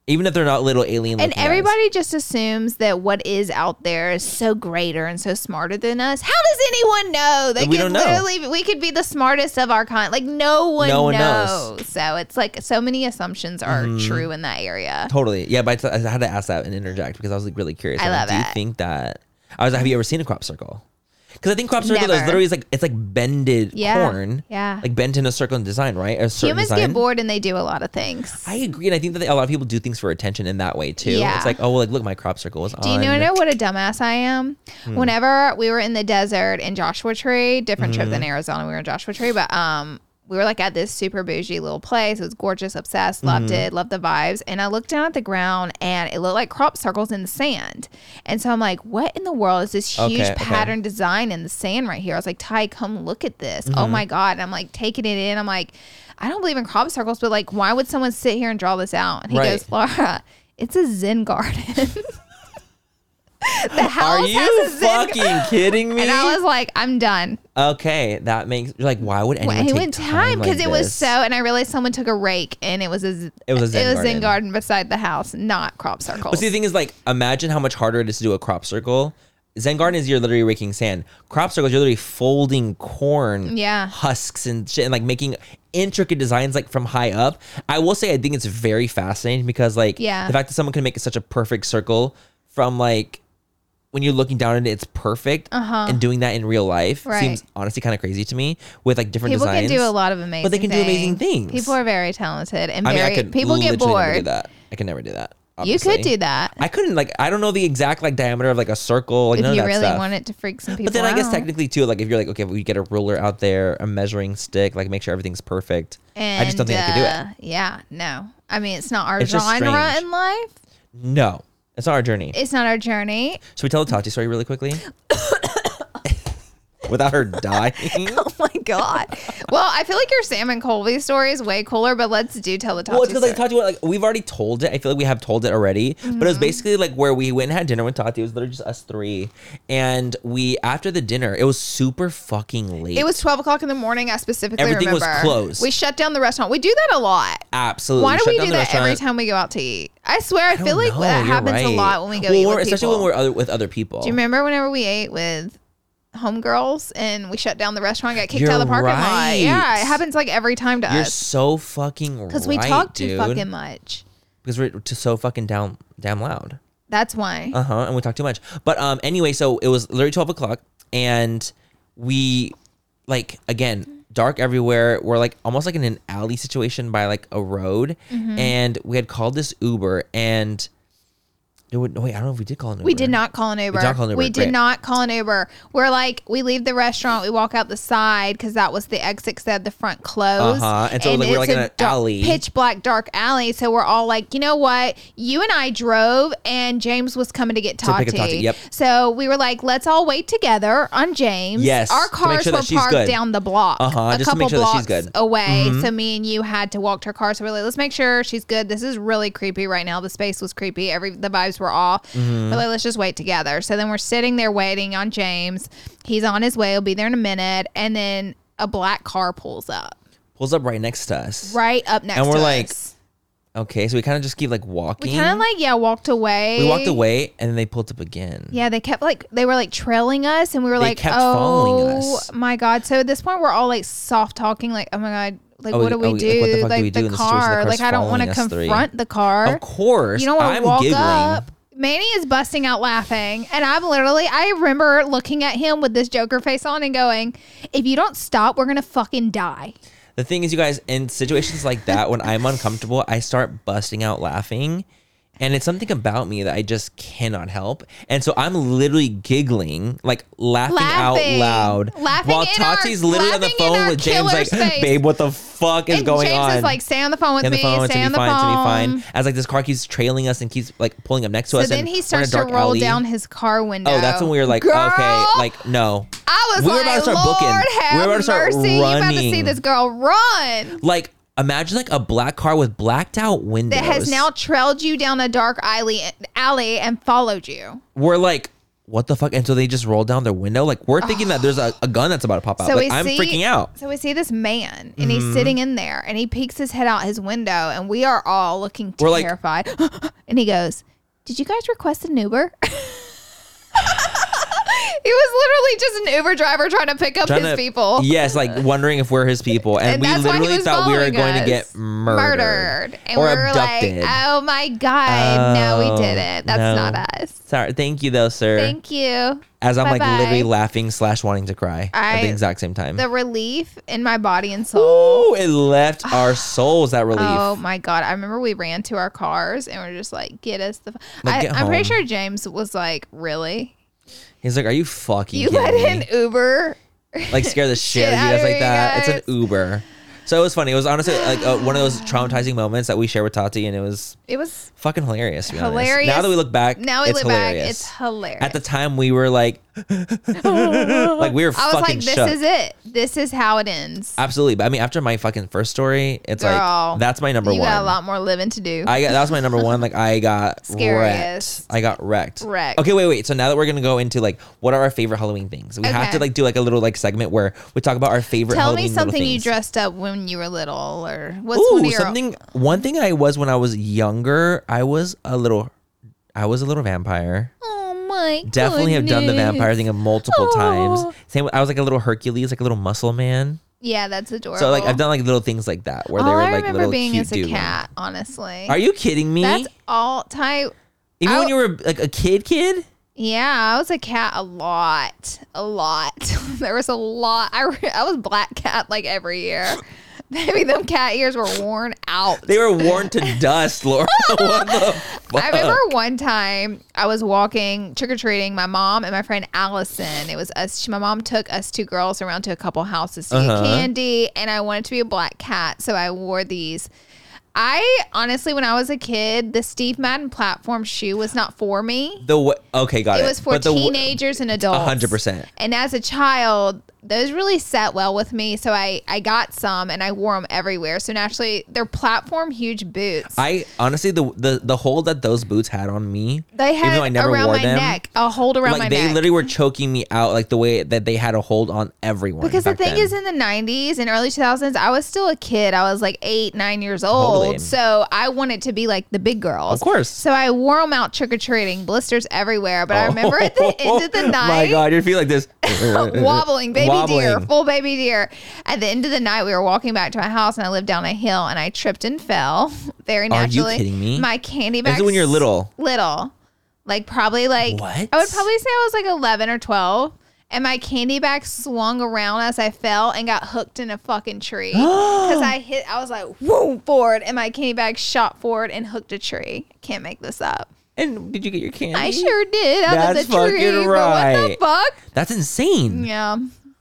Even if they're not little alien And looking everybody just assumes that what is out there is so greater and so smarter than us. How does anyone know? They We could don't know. literally, we could be the smartest of our kind. Like no one, No one knows. knows. So it's like so many assumptions are Mhm. true in that area. Totally. Yeah, but I had to ask that and interject because I was like really curious. I I'm like, love Do you it. think that? I was like, have you ever seen a crop circle? Because I think crop circle is Never. literally is like it's like bended Yeah, corn. yeah. Like bent in a circle in design, right? A certain Humans design. get bored and they do a lot of things. I agree, and I think that a lot of people do things for attention in that way too. Yeah. It's like, oh, well, like look, my crop circle was Do on. you know what a dumbass I am? Hmm. Whenever we were in the desert in Joshua Tree, different trip than Mhm. Arizona, we were in Joshua Tree, but um, we were like at this super bougie little place. It was gorgeous, obsessed, loved Mhm. it, loved the vibes. And I looked down at the ground and it looked like crop circles in the sand. And so I'm like, what in the world is this huge Okay, okay. pattern design in the sand right here? I was like, Ty, come look at this. Oh Mhm. my God. And I'm like taking it in. I'm like, I don't believe in crop circles, but like, why would someone sit here and draw this out? And he Right. goes, Laura, it's a Zen garden. The house Are you has a Zen fucking kidding me? And I was like, I'm done. okay, that makes like why would anyone Well, he take went time time because like it was this? so, and I realized someone took a rake and it was a z- It was a Zen it was garden. Zen garden beside the house, not crop circles. But see, the thing is, like, imagine how much harder it is to do a crop circle. Zen garden is you're literally raking sand. Crop circles, you're literally folding corn Yeah. husks and shit, and like making intricate designs like from high up. I will say, I think it's very fascinating because like Yeah. the fact that someone can make such a perfect circle from like when you're looking down at it, it's perfect, Uh-huh. and doing that in real life Right. seems honestly kind of crazy to me with like different People designs. can do a lot of amazing but they can do amazing things. People are very talented and I mean, very, I could people get literally never do bored. that. I could never do that. You could obviously. do that I couldn't like I don't know the exact like diameter of like a circle. Like if none you of that really stuff. wanted to freak some people But then I guess out. technically too, like if you're like okay, we get a ruler out there, a measuring stick, like make sure everything's perfect. And, I just don't think I could do uh, it. Yeah, no. I mean, it's not our It's just genre strange. in life. No, it's not our journey. It's not our journey. Should we tell the Tati story really quickly? Without her dying. Oh my god. Well, I feel like your Sam and Colby story is way cooler, but let's do tell the Tati Well, it's because story. like Tati, like we've already told it. I feel like we have told it already, but it was Mm-hmm. basically like where we went and had dinner with Tati. It was literally just us three, and we after the dinner, it was super fucking late. It was twelve o'clock in the morning. I specifically Everything was remember. closed. We shut down the restaurant. We do that a lot. absolutely. Why do shut we down do the that every restaurant. time we go out to eat? I swear, I, I feel don't like know, that you're happens a right. lot when we go well, eat we're- with especially people. when we're other, with other people. Do you remember whenever we ate with homegirls and we shut down the restaurant, got kicked You're out of the parking lot? right. Yeah, it happens like every time to You're us so fucking right, because we talk too dude. fucking much. Because we're too so fucking down, damn loud. That's why. Uh huh. And we talk too much. But um, anyway, so it was literally twelve o'clock, and we, like, again, dark everywhere. We're like almost like in an alley situation by like a road, Mhm. and we had called this Uber, and it would wait. I don't know if we did call an Uber. We did not call an Uber. We did not call an Uber. We did Great. not call an Uber. We're like, we leave the restaurant, we walk out the side because that was the exit because they had the front closed. Uh-huh. And so, like, we're, it's like, in a an dark- alley. pitch black, dark alley. So we're all like, you know what? You and I drove, and James was coming to get To Tati. pick up Tati, yep. So we were like, let's all wait together on James. Yes, Our to make cars sure that were she's parked good. down the block, Uh-huh, a just to couple make sure that she's blocks good. away. Mhm. So me and you had to walk to her car. So we're like, let's make sure she's good. This is really creepy right now. The space was creepy. Every the vibes were off. Mhm. We're like, let's just wait together. So then we're sitting there waiting on James. He's on his way. He'll be there in a minute. And then a black car pulls up Pulls up right next to us. right up next And we're to like, us. okay, so we kind of just keep like walking. We kind of like, yeah, walked away. We walked away, and then they pulled up again. Yeah, they kept like, they were like trailing us. And we were They like, kept oh following us. my God. So at this point, we're all like soft talking, like, oh my God. Like, Oh, what do we oh, like, do? what the fuck do like we do the in this situation? The car. car's Like, I don't want to following us three. confront the car. Of course. You don't want to I'm walk giggling. up. Manny is busting out laughing. And I'm literally, I remember looking at him with this Joker face on and going, if you don't stop, we're going to fucking die. The thing is, you guys, in situations like that, when I'm uncomfortable, I start busting out laughing. And it's something about me that I just cannot help. And so I'm literally giggling, like laughing, Laughing. out loud. Laughing while in our- Tati's literally on the laughing in phone our with James, killer's like, face. babe, what the fuck is and going James on? is like, stay on the phone with Stay on the me. phone, Stay to on be the fine, to be phone. fine. As like this car keeps trailing us and keeps like pulling up next to So us. then and he we're in a starts to dark roll alley. down his car window. Oh, that's when we were like, Girl, okay, like, no. I was we were like, about to start Lord booking. have We were about to start mercy. You about to running. see this girl run. Like, imagine like a black car with blacked out windows. That has now trailed you down a dark alley, alley and followed you. We're like, what the fuck? And so they just roll down their window. Like we're thinking that there's a, a gun that's about to pop out. So like we I'm see- freaking out. So we see this man, and Mm-hmm. he's sitting in there, and he peeks his head out his window, and we are all looking We're like- terrified. And he goes, "Did you guys request an Uber?" He was literally just an Uber driver trying to pick up Trying his to- people. Yes, like wondering if we're his people, and, And we that's why he literally was thought we were following going to us. get murdered, Murdered. And or we were abducted. like, oh my God. no, we Oh, didn't. That's no. not us. Sorry, thank you though, sir. Thank you. As I'm like Bye-bye. literally laughing slash wanting to cry at I- the exact same time. The relief in my body and soul. Ooh, it left our souls that relief. Oh my God. I remember we ran to our cars and we're just like, get us the. F-. Like, I, get I'm pretty home. sure James was like, really? He's like, are you fucking You kidding let me? an Uber? Like scare the shit out of you guys like that? It's an Uber. So it was funny. It was honestly like uh, one of those traumatizing moments that we share with Tati, and it was It was fucking hilarious. To be honest. hilarious. Now that we look back, Now we it's look hilarious. back. It's hilarious. At the time, we were like, like we were I was fucking like, this shook. is it. This is how it ends. Absolutely, but I mean, after my fucking first story, it's Girl, like that's my number you one. got a lot more living to do. I got that was my number one. Like I got Scariest. wrecked. I got wrecked. Wrecked. Okay, wait, wait. So now that we're gonna go into like what are our favorite Halloween things? We have Okay. to like do like a little like segment where we talk about our favorite. Tell Halloween me little something you things. dressed up when you were little, or what's Ooh, one of your something. One thing I was when I was younger, I was a little, I was a little vampire. Oh my! Definitely have done the goodness. vampire thing multiple Oh. times. Same. with- I was like a little Hercules, like a little muscle man. Yeah, that's adorable. So like I've done like little things like that where all they were I like remember little being cute as a dude. cat, honestly. Are you kidding me? That's all time. Even I- when you were like a kid, kid. Yeah, I was a cat a lot, a lot. There was a lot. I re- I was black cat like every year. Maybe them cat ears were worn out. They were worn to dust, Laura. What the fuck? I remember one time I was walking trick or treating. My mom and my friend Allison. It was us. She, my mom took us two girls around to a couple houses to Uh-huh. get candy, and I wanted to be a black cat, so I wore these. I honestly, when I was a kid, the Steve Madden platform shoe was not for me. The w- okay, got it. It was for But the w- teenagers and adults. A hundred percent. And as a child, those really sat well with me. So I, I got some and I wore them everywhere. So naturally, they're platform huge boots. I honestly the the the hold that those boots had on me. they even had though I never around wore my them, neck, a hold around like my they neck. literally were choking me out, like the way that they had a hold on everyone. Because the back thing then. is, in the nineties and early two thousands, I was still a kid. I was like eight, nine years old. Totally. So I wanted to be like the big girls. Of course. So I wore them out trick or treating, blisters everywhere. But I remember at the end of the night, my God, you're feeling like this wobbling baby deer, Wobbling. full baby deer. At the end of the night, we were walking back to my house, and I lived down a hill, and I tripped and fell very Are you naturally. kidding me? My candy This bag. is when you're little. Little, like probably like What? I would probably say I was like eleven or twelve. And my candy bag swung around as I fell and got hooked in a fucking tree. Because I hit, I was like, whoa, forward. And my candy bag shot forward and hooked a tree. Can't make this up. And did you get your candy? I sure did. Out That's of the tree. fucking But what the right. fuck? That's insane. Yeah.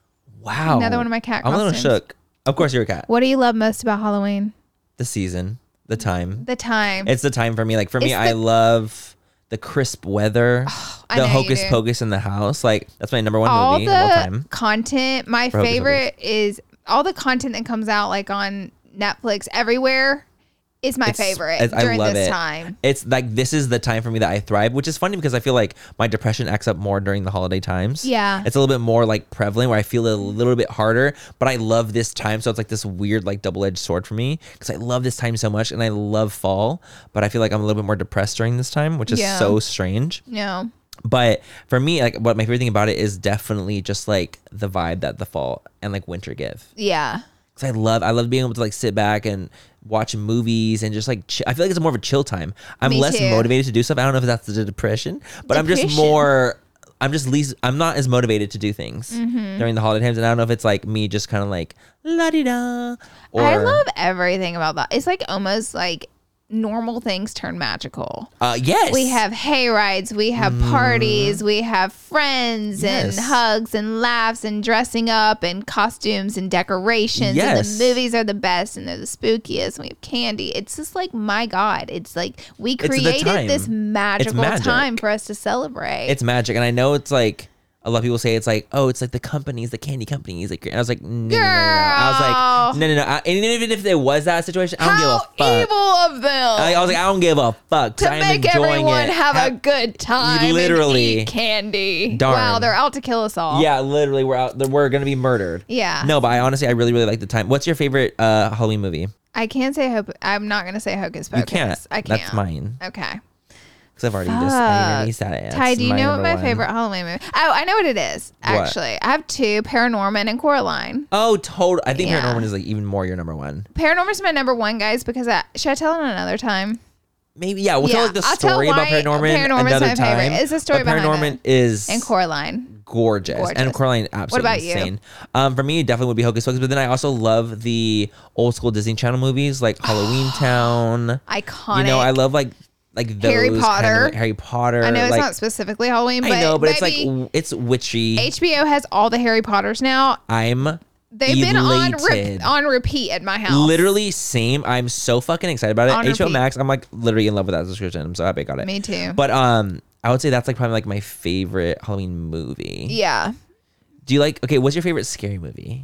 Wow. Another one of my cat I'm a little costumes. shook. Of course, you're a cat. What do you love most about Halloween? The season, the time. The time. It's the time for me. Like for me, It's I the- love the crisp weather, I the know you hocus do. pocus in the house. Like that's my number one all movie of all the time. content. My For Hocus favorite is all the content that comes out like on Netflix everywhere is my It's- favorite it's- I during love this it. time. It's like this is the time for me that I thrive, which is funny because I feel like my depression acts up more during the holiday times. Yeah. It's a little bit more like prevalent where I feel a little bit harder, but I love this time. So it's like this weird like double-edged sword for me because I love this time so much and I love fall, but I feel like I'm a little bit more depressed during this time, which is Yeah. so strange. No. But for me, like what my favorite thing about it is definitely just like the vibe that the fall and like winter give. Yeah. Cause I love, I love being able to like sit back and watch movies and just like, ch- I feel like it's more of a chill time. I'm Me less too. motivated to do stuff. I don't know if that's the depression, but I'm just Depression. more, I'm just least, I'm not as motivated to do things Mm-hmm. during the holiday times. And I don't know if it's like me just kind of like la di da. Or I love everything about that. It's like almost like normal things turn magical. uh, yes, We have hay rides, we have parties, we have friends Yes. and hugs and laughs and dressing up and costumes and decorations. Yes. And the movies are the best and they're the spookiest. And we have candy. It's just like, my God, it's like we the created time. this magical magic. time for us to celebrate. It's magic. And I know it's like, a lot of people say it's like, oh, it's like the companies, the candy companies. Like, and I was like, no, no, no, no. I was like, no, no, no. I, and even if there was that situation, I don't How give a fuck. evil of them. I, I was like, I don't give a fuck. to I'm make enjoying everyone it. have Ha- a good time. Literally. And eat candy. Darn. Wow, they're out to kill us all. Yeah, literally, we're out. We're gonna be murdered. Yeah. No, but I honestly, I really, really like the time. What's your favorite uh, Halloween movie? I can't say hope. I'm not gonna say Hocus Pocus. You can't. I can't. That's mine. Okay. Because I've already just I already said it. Ty, That's do you know what number my one. favorite Halloween movie? Oh, I know what it is. Actually, I have two: Paranorman and Coraline. Oh, total. I think Yeah. Paranorman is like even more your number one. Paranorman's my number one, guys. Because I, should I tell it another time? Maybe yeah. We'll tell Yeah, like the I'll tell story about why Paranorman Paranorman's another my time. favorite. It's the story but behind Paranorman it. is And Coraline. gorgeous. Gorgeous. And Coraline absolutely about you? insane. Um, for me, it definitely would be Hocus Pocus. But then I also love the old school Disney Channel movies like Halloween Town. Iconic. You know, I love like like those Harry kind of, Potter. like, Harry Potter. I know it's like, not specifically Halloween, but I know, but it's like baby, w- it's witchy. H B O has all the Harry Potters now. I'm They've been on re- elated. on repeat at my house. Literally same. I'm so fucking excited about On it. H B O repeat. Max. I'm like literally in love with that subscription. I'm so happy I got it. Me too. But um, I would say that's like probably like my favorite Halloween movie. Yeah. Do you like? Okay, what's your favorite scary movie?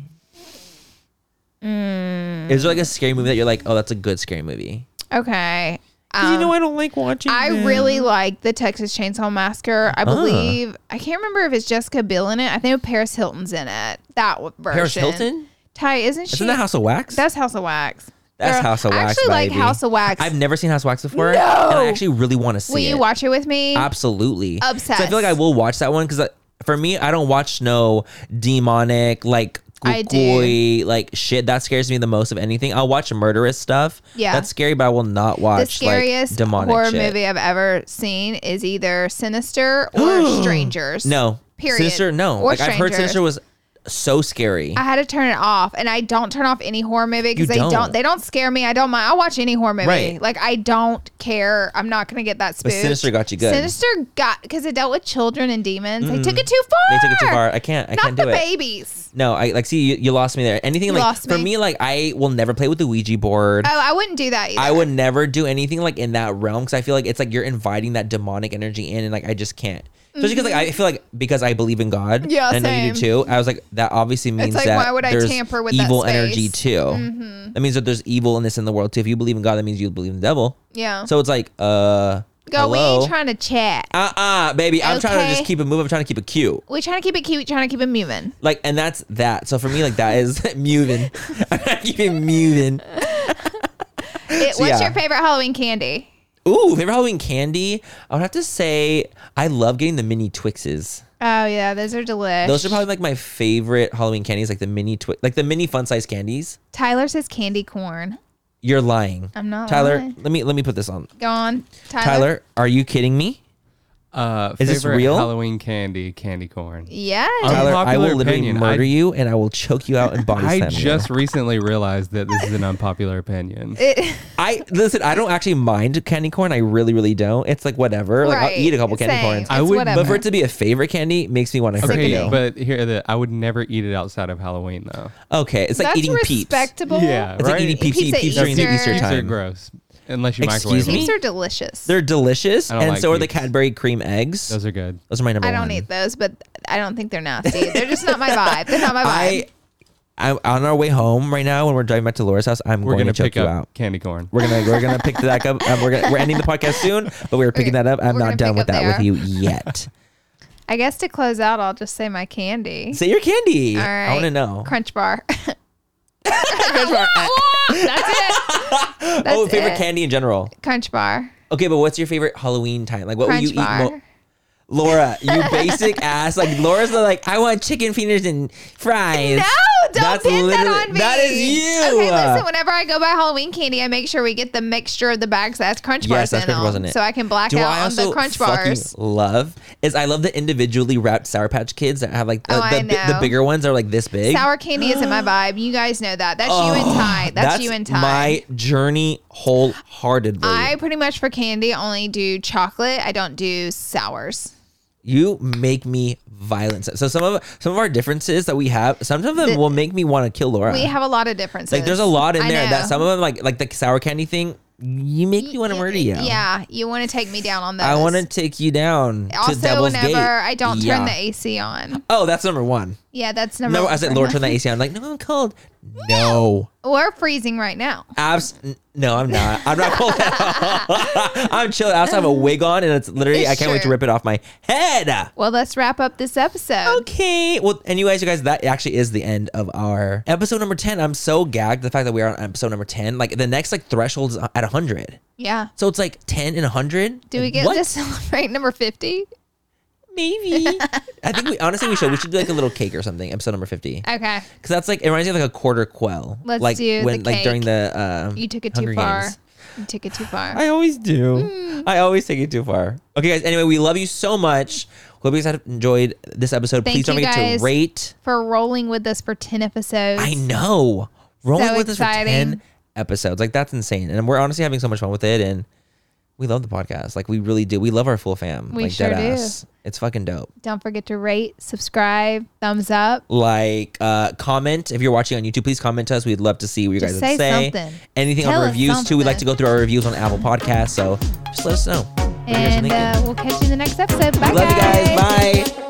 Mm. Is there like a scary movie that you're like, oh, that's a good scary movie? Okay. 'Cause Um, you know I don't like watching. I them. really like the Texas Chainsaw Massacre. I believe I can't remember if it's Jessica Biel in it. I think Paris Hilton's in it. That w- version. Paris Hilton. Ty, isn't she? Isn't that House of Wax? That's House of Wax. That's Girl, House of I Wax. actually like baby. House of Wax. I've never seen House of Wax before, No! and I actually really want to see Will it. you watch it with me? Absolutely. Obsessed. So I feel like I will watch that one because for me, I don't watch no demonic like I do. gooey, like shit. That scares me the most of anything. I'll watch murderous stuff. Yeah. That's scary, but I will not The watch scariest like demonic horror shit. movie I've ever seen is either Sinister or Strangers. No. Period. Sinister, no. Or like I've heard Strangers. Sinister was so scary. I had to turn it off, and I don't turn off any horror movie because You they don't. don't. They don't scare me. I don't mind. I'll watch any horror movie. Right. Like I don't care. I'm not gonna get that But spooked. Sinister got you good. Sinister got because it dealt with children and demons. They took it too far. They took it too far. I can't. I Not can't do the it. babies. No, I like see you, you lost me there. Anything You like lost for me. me, like I will never play with the Ouija board. Oh, I wouldn't do that either. I would never do anything like in that realm because I feel like it's like you're inviting that demonic energy in, and like I just can't. Especially because like I feel like because I believe in God, Mm-hmm. Yeah, and I know you do same. too. I was like that obviously means like, that why would I there's tamper with that evil space? energy too. Mm-hmm. That means that there's evilness in the world too. If you believe in God, that means you believe in the devil. Yeah. So it's like, uh, Go. We hello? ain't trying to chat. uh, uh, baby, I'm trying to Okay. just keep it moving. I'm trying to keep it cute. We trying to keep it cute. Trying to keep it moving. Like, and that's that. So for me, like that is moving. I'm trying to keep it moving. It, So, what's yeah. your favorite Halloween candy? Ooh, favorite Halloween candy? I would have to say I love getting the mini Twixes. Oh yeah, those are delicious. Those are probably like my favorite Halloween candies, like the mini Twix, like the mini fun size candies. Tyler says candy corn. You're lying. I'm not Tyler, lying. let me let me put this on. Go on, Tyler. Tyler, are you kidding me? Uh, Is this favorite real? Halloween candy, candy corn. Yes. Tyler, I Unpopular will literally opinion, murder I- you and I will choke you out and body I slam just you. recently realized that this is an unpopular opinion. It, I listen. I don't actually mind candy corn. I really, really don't. It's like whatever. Like I'll Right. eat a couple candy Same. corns. It's I would- whatever. But for it to be a favorite candy makes me want to hurt Okay, you. but here, the, I would never eat it outside of Halloween though. Okay, it's like that's eating peeps. respectable. Yeah, It's like right? eating peeps, Peeps eat at peeps during the Easter. Easter Peeps are time. gross unless you Excuse microwave me? them. Peeps are delicious. They're delicious, I don't and like so are the peeps. Cadbury cream eggs. Those are good. Those are my number I one. don't eat those, but I don't think they're nasty. They're just not my vibe. They're not my I, vibe. I'm on our way home right now when we're driving back to Laura's house. I'm We're going gonna to choke pick you up out. candy corn. We're gonna we're gonna pick that up. Um, we're gonna, we're ending the podcast soon, but we're picking that up. I'm We're not gonna done pick with up that with there. you yet. I guess to close out, I'll just say my candy. Say your candy. All right. I want to know. Crunch bar. That's it. oh, That's favorite it. candy in general. Crunch bar. Okay, but what's your favorite Halloween time? Like, what Crunch will you bar. eat? Mo- Laura, you basic ass. Like Laura's like, I want chicken fingers and fries. No, don't That's pin that literally- on me. that is you. Okay, listen. Whenever I go buy Halloween candy, I make sure we get the mixture of the bags that's Crunch Yes, bars that's in Crunch them, bars in it. so I can black Do out I on also the Crunch fucking bars. love is I love the individually wrapped Sour Patch Kids that have like the, Oh, I the, bi- the know. bigger ones are like this big. Sour candy isn't my vibe. You guys know that. That's you and Ty. That's, you and Ty. my journey wholeheartedly. I pretty much for candy only do chocolate. I don't do sours. You make me violent. So some of some of our differences that we have, some of them The- will make me want to kill Laura. We have a lot of differences. like there's a lot in I there know. that some of them like like the sour candy thing You make me want to murder you. Yeah, you want to take me down on those. I want to take you down also, to Devil's whenever Gate. I don't turn Yeah. the A C on. Oh, that's number one. Yeah, that's number No, one. I said, Lord, turn the A C on. Like, no, I'm cold. No. We're freezing right now. Abs- no, I'm not. I'm not cold at all. I'm chill. I also have a wig on, and it's literally, I can't wait to Sure. rip it off my head. Well, let's wrap up this episode. Okay. Well, and you guys, you guys, that actually is the end of our episode number ten. I'm so gagged the fact that we are on episode number ten. Like, the next like threshold is at one hundred. Yeah. So it's like ten and one hundred. Do we get what? to celebrate number fifty? Maybe. I think we honestly we should. We should do like a little cake or something. Episode number fifty. Okay. Because that's like it reminds me of like a quarter quell. Let's like do when the like during cake. the uh, You took it too Hunger far. Games. You took it too far. I always do. I always take it too far. Okay, guys. Anyway, we love you so much. Hope you guys have enjoyed this episode. Thank Please don't you forget guys to rate. for rolling with us for ten episodes. I know. Rolling So with us for exciting. ten episodes. Like that's insane. And we're honestly having so much fun with it. And we love the podcast. Like we really do. We love our full fam. We like sure dead do. ass. It's fucking dope. Don't forget to rate, subscribe, thumbs up. Like uh comment if you're watching on YouTube, please comment to us. We'd love to see what you Just guys say say. something. Anything Tell on us reviews too. We like to something. go through our reviews on Apple Podcasts. So just let us know. What you guys are And thinking. uh, we'll catch you in the next episode. Bye, Love you guys. Bye.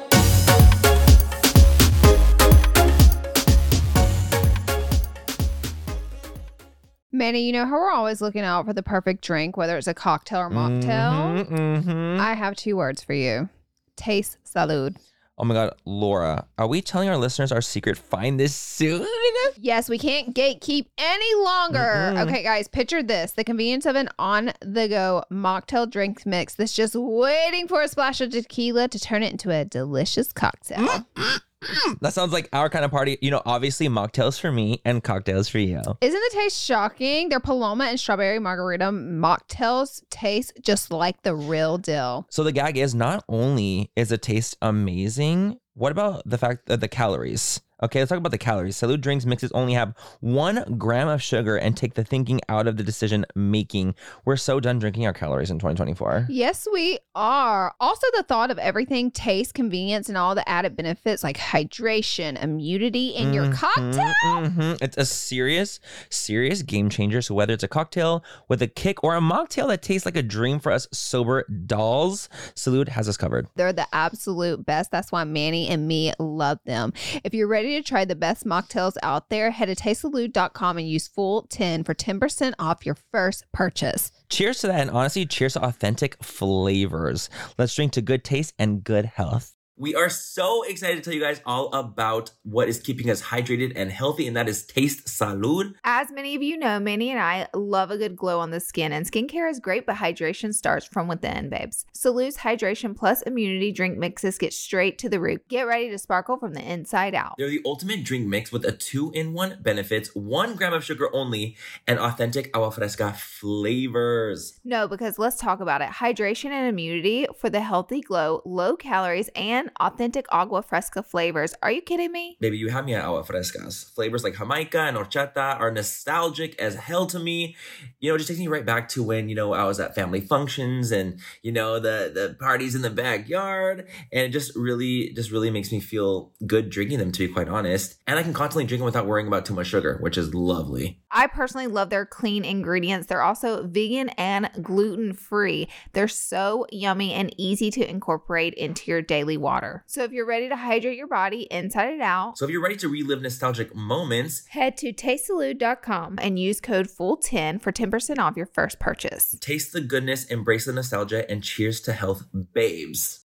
Manny, you know how we're always looking out for the perfect drink, whether it's a cocktail or mocktail? Mm-hmm. I have two words for you. Taste salud. Oh my God, Laura, are we telling our listeners our secret? Find this soon. Yes, we can't gatekeep any longer. Mm-mm. Okay, guys, picture this. The convenience of an on-the-go mocktail drink mix that's just waiting for a splash of tequila to turn it into a delicious cocktail. That sounds like our kind of party. You know, obviously mocktails for me and cocktails for you. Isn't the taste shocking? Their Paloma and strawberry margarita mocktails taste just like the real deal. So the gag is not only is the taste amazing, what about the fact that the calories? Okay, let's talk about the calories. Salud Drinks mixes only have one gram of sugar and take the thinking out of the decision making. We're so done drinking our calories in twenty twenty-four. Yes, we are. Also, the thought of everything taste, convenience, and all the added benefits like hydration, immunity in your Mhm, cocktail. mhm. It's a serious, serious game changer. So whether it's a cocktail with a kick or a mocktail that tastes like a dream for us sober dolls, Salud has us covered. They're the absolute best. That's why Manny and me love them. If you're ready to try the best mocktails out there, head to taste salud dot com and use full ten for ten percent off your first purchase. Cheers to that. And honestly, cheers to authentic flavors. Let's drink to good taste and good health. We are so excited to tell you guys all about what is keeping us hydrated and healthy, and that is Taste Salud. As many of you know, Manny and I love a good glow on the skin, and skincare is great, but hydration starts from within, babes. Salud's Hydration Plus Immunity Drink Mixes get straight to the root. Get ready to sparkle from the inside out. They're the ultimate drink mix with a two-in-one benefits, one gram of sugar only, and authentic agua fresca flavors. No, because let's talk about it. Hydration and immunity for the healthy glow, low calories, and authentic agua fresca flavors. Are you kidding me? Baby, you have me at agua frescas. Flavors like Jamaica and horchata are nostalgic as hell to me. You know, it just takes me right back to when, you know, I was at family functions and, you know, the, the parties in the backyard. And it just really, just really makes me feel good drinking them, to be quite honest. And I can constantly drink them without worrying about too much sugar, which is lovely. I personally love their clean ingredients. They're also vegan and gluten-free. They're so yummy and easy to incorporate into your daily water. So if you're ready to hydrate your body inside and out, So if you're ready to relive nostalgic moments, head to taste salud dot com and use code full ten for ten percent off your first purchase. taste the goodness, embrace the nostalgia, and cheers to health, babes.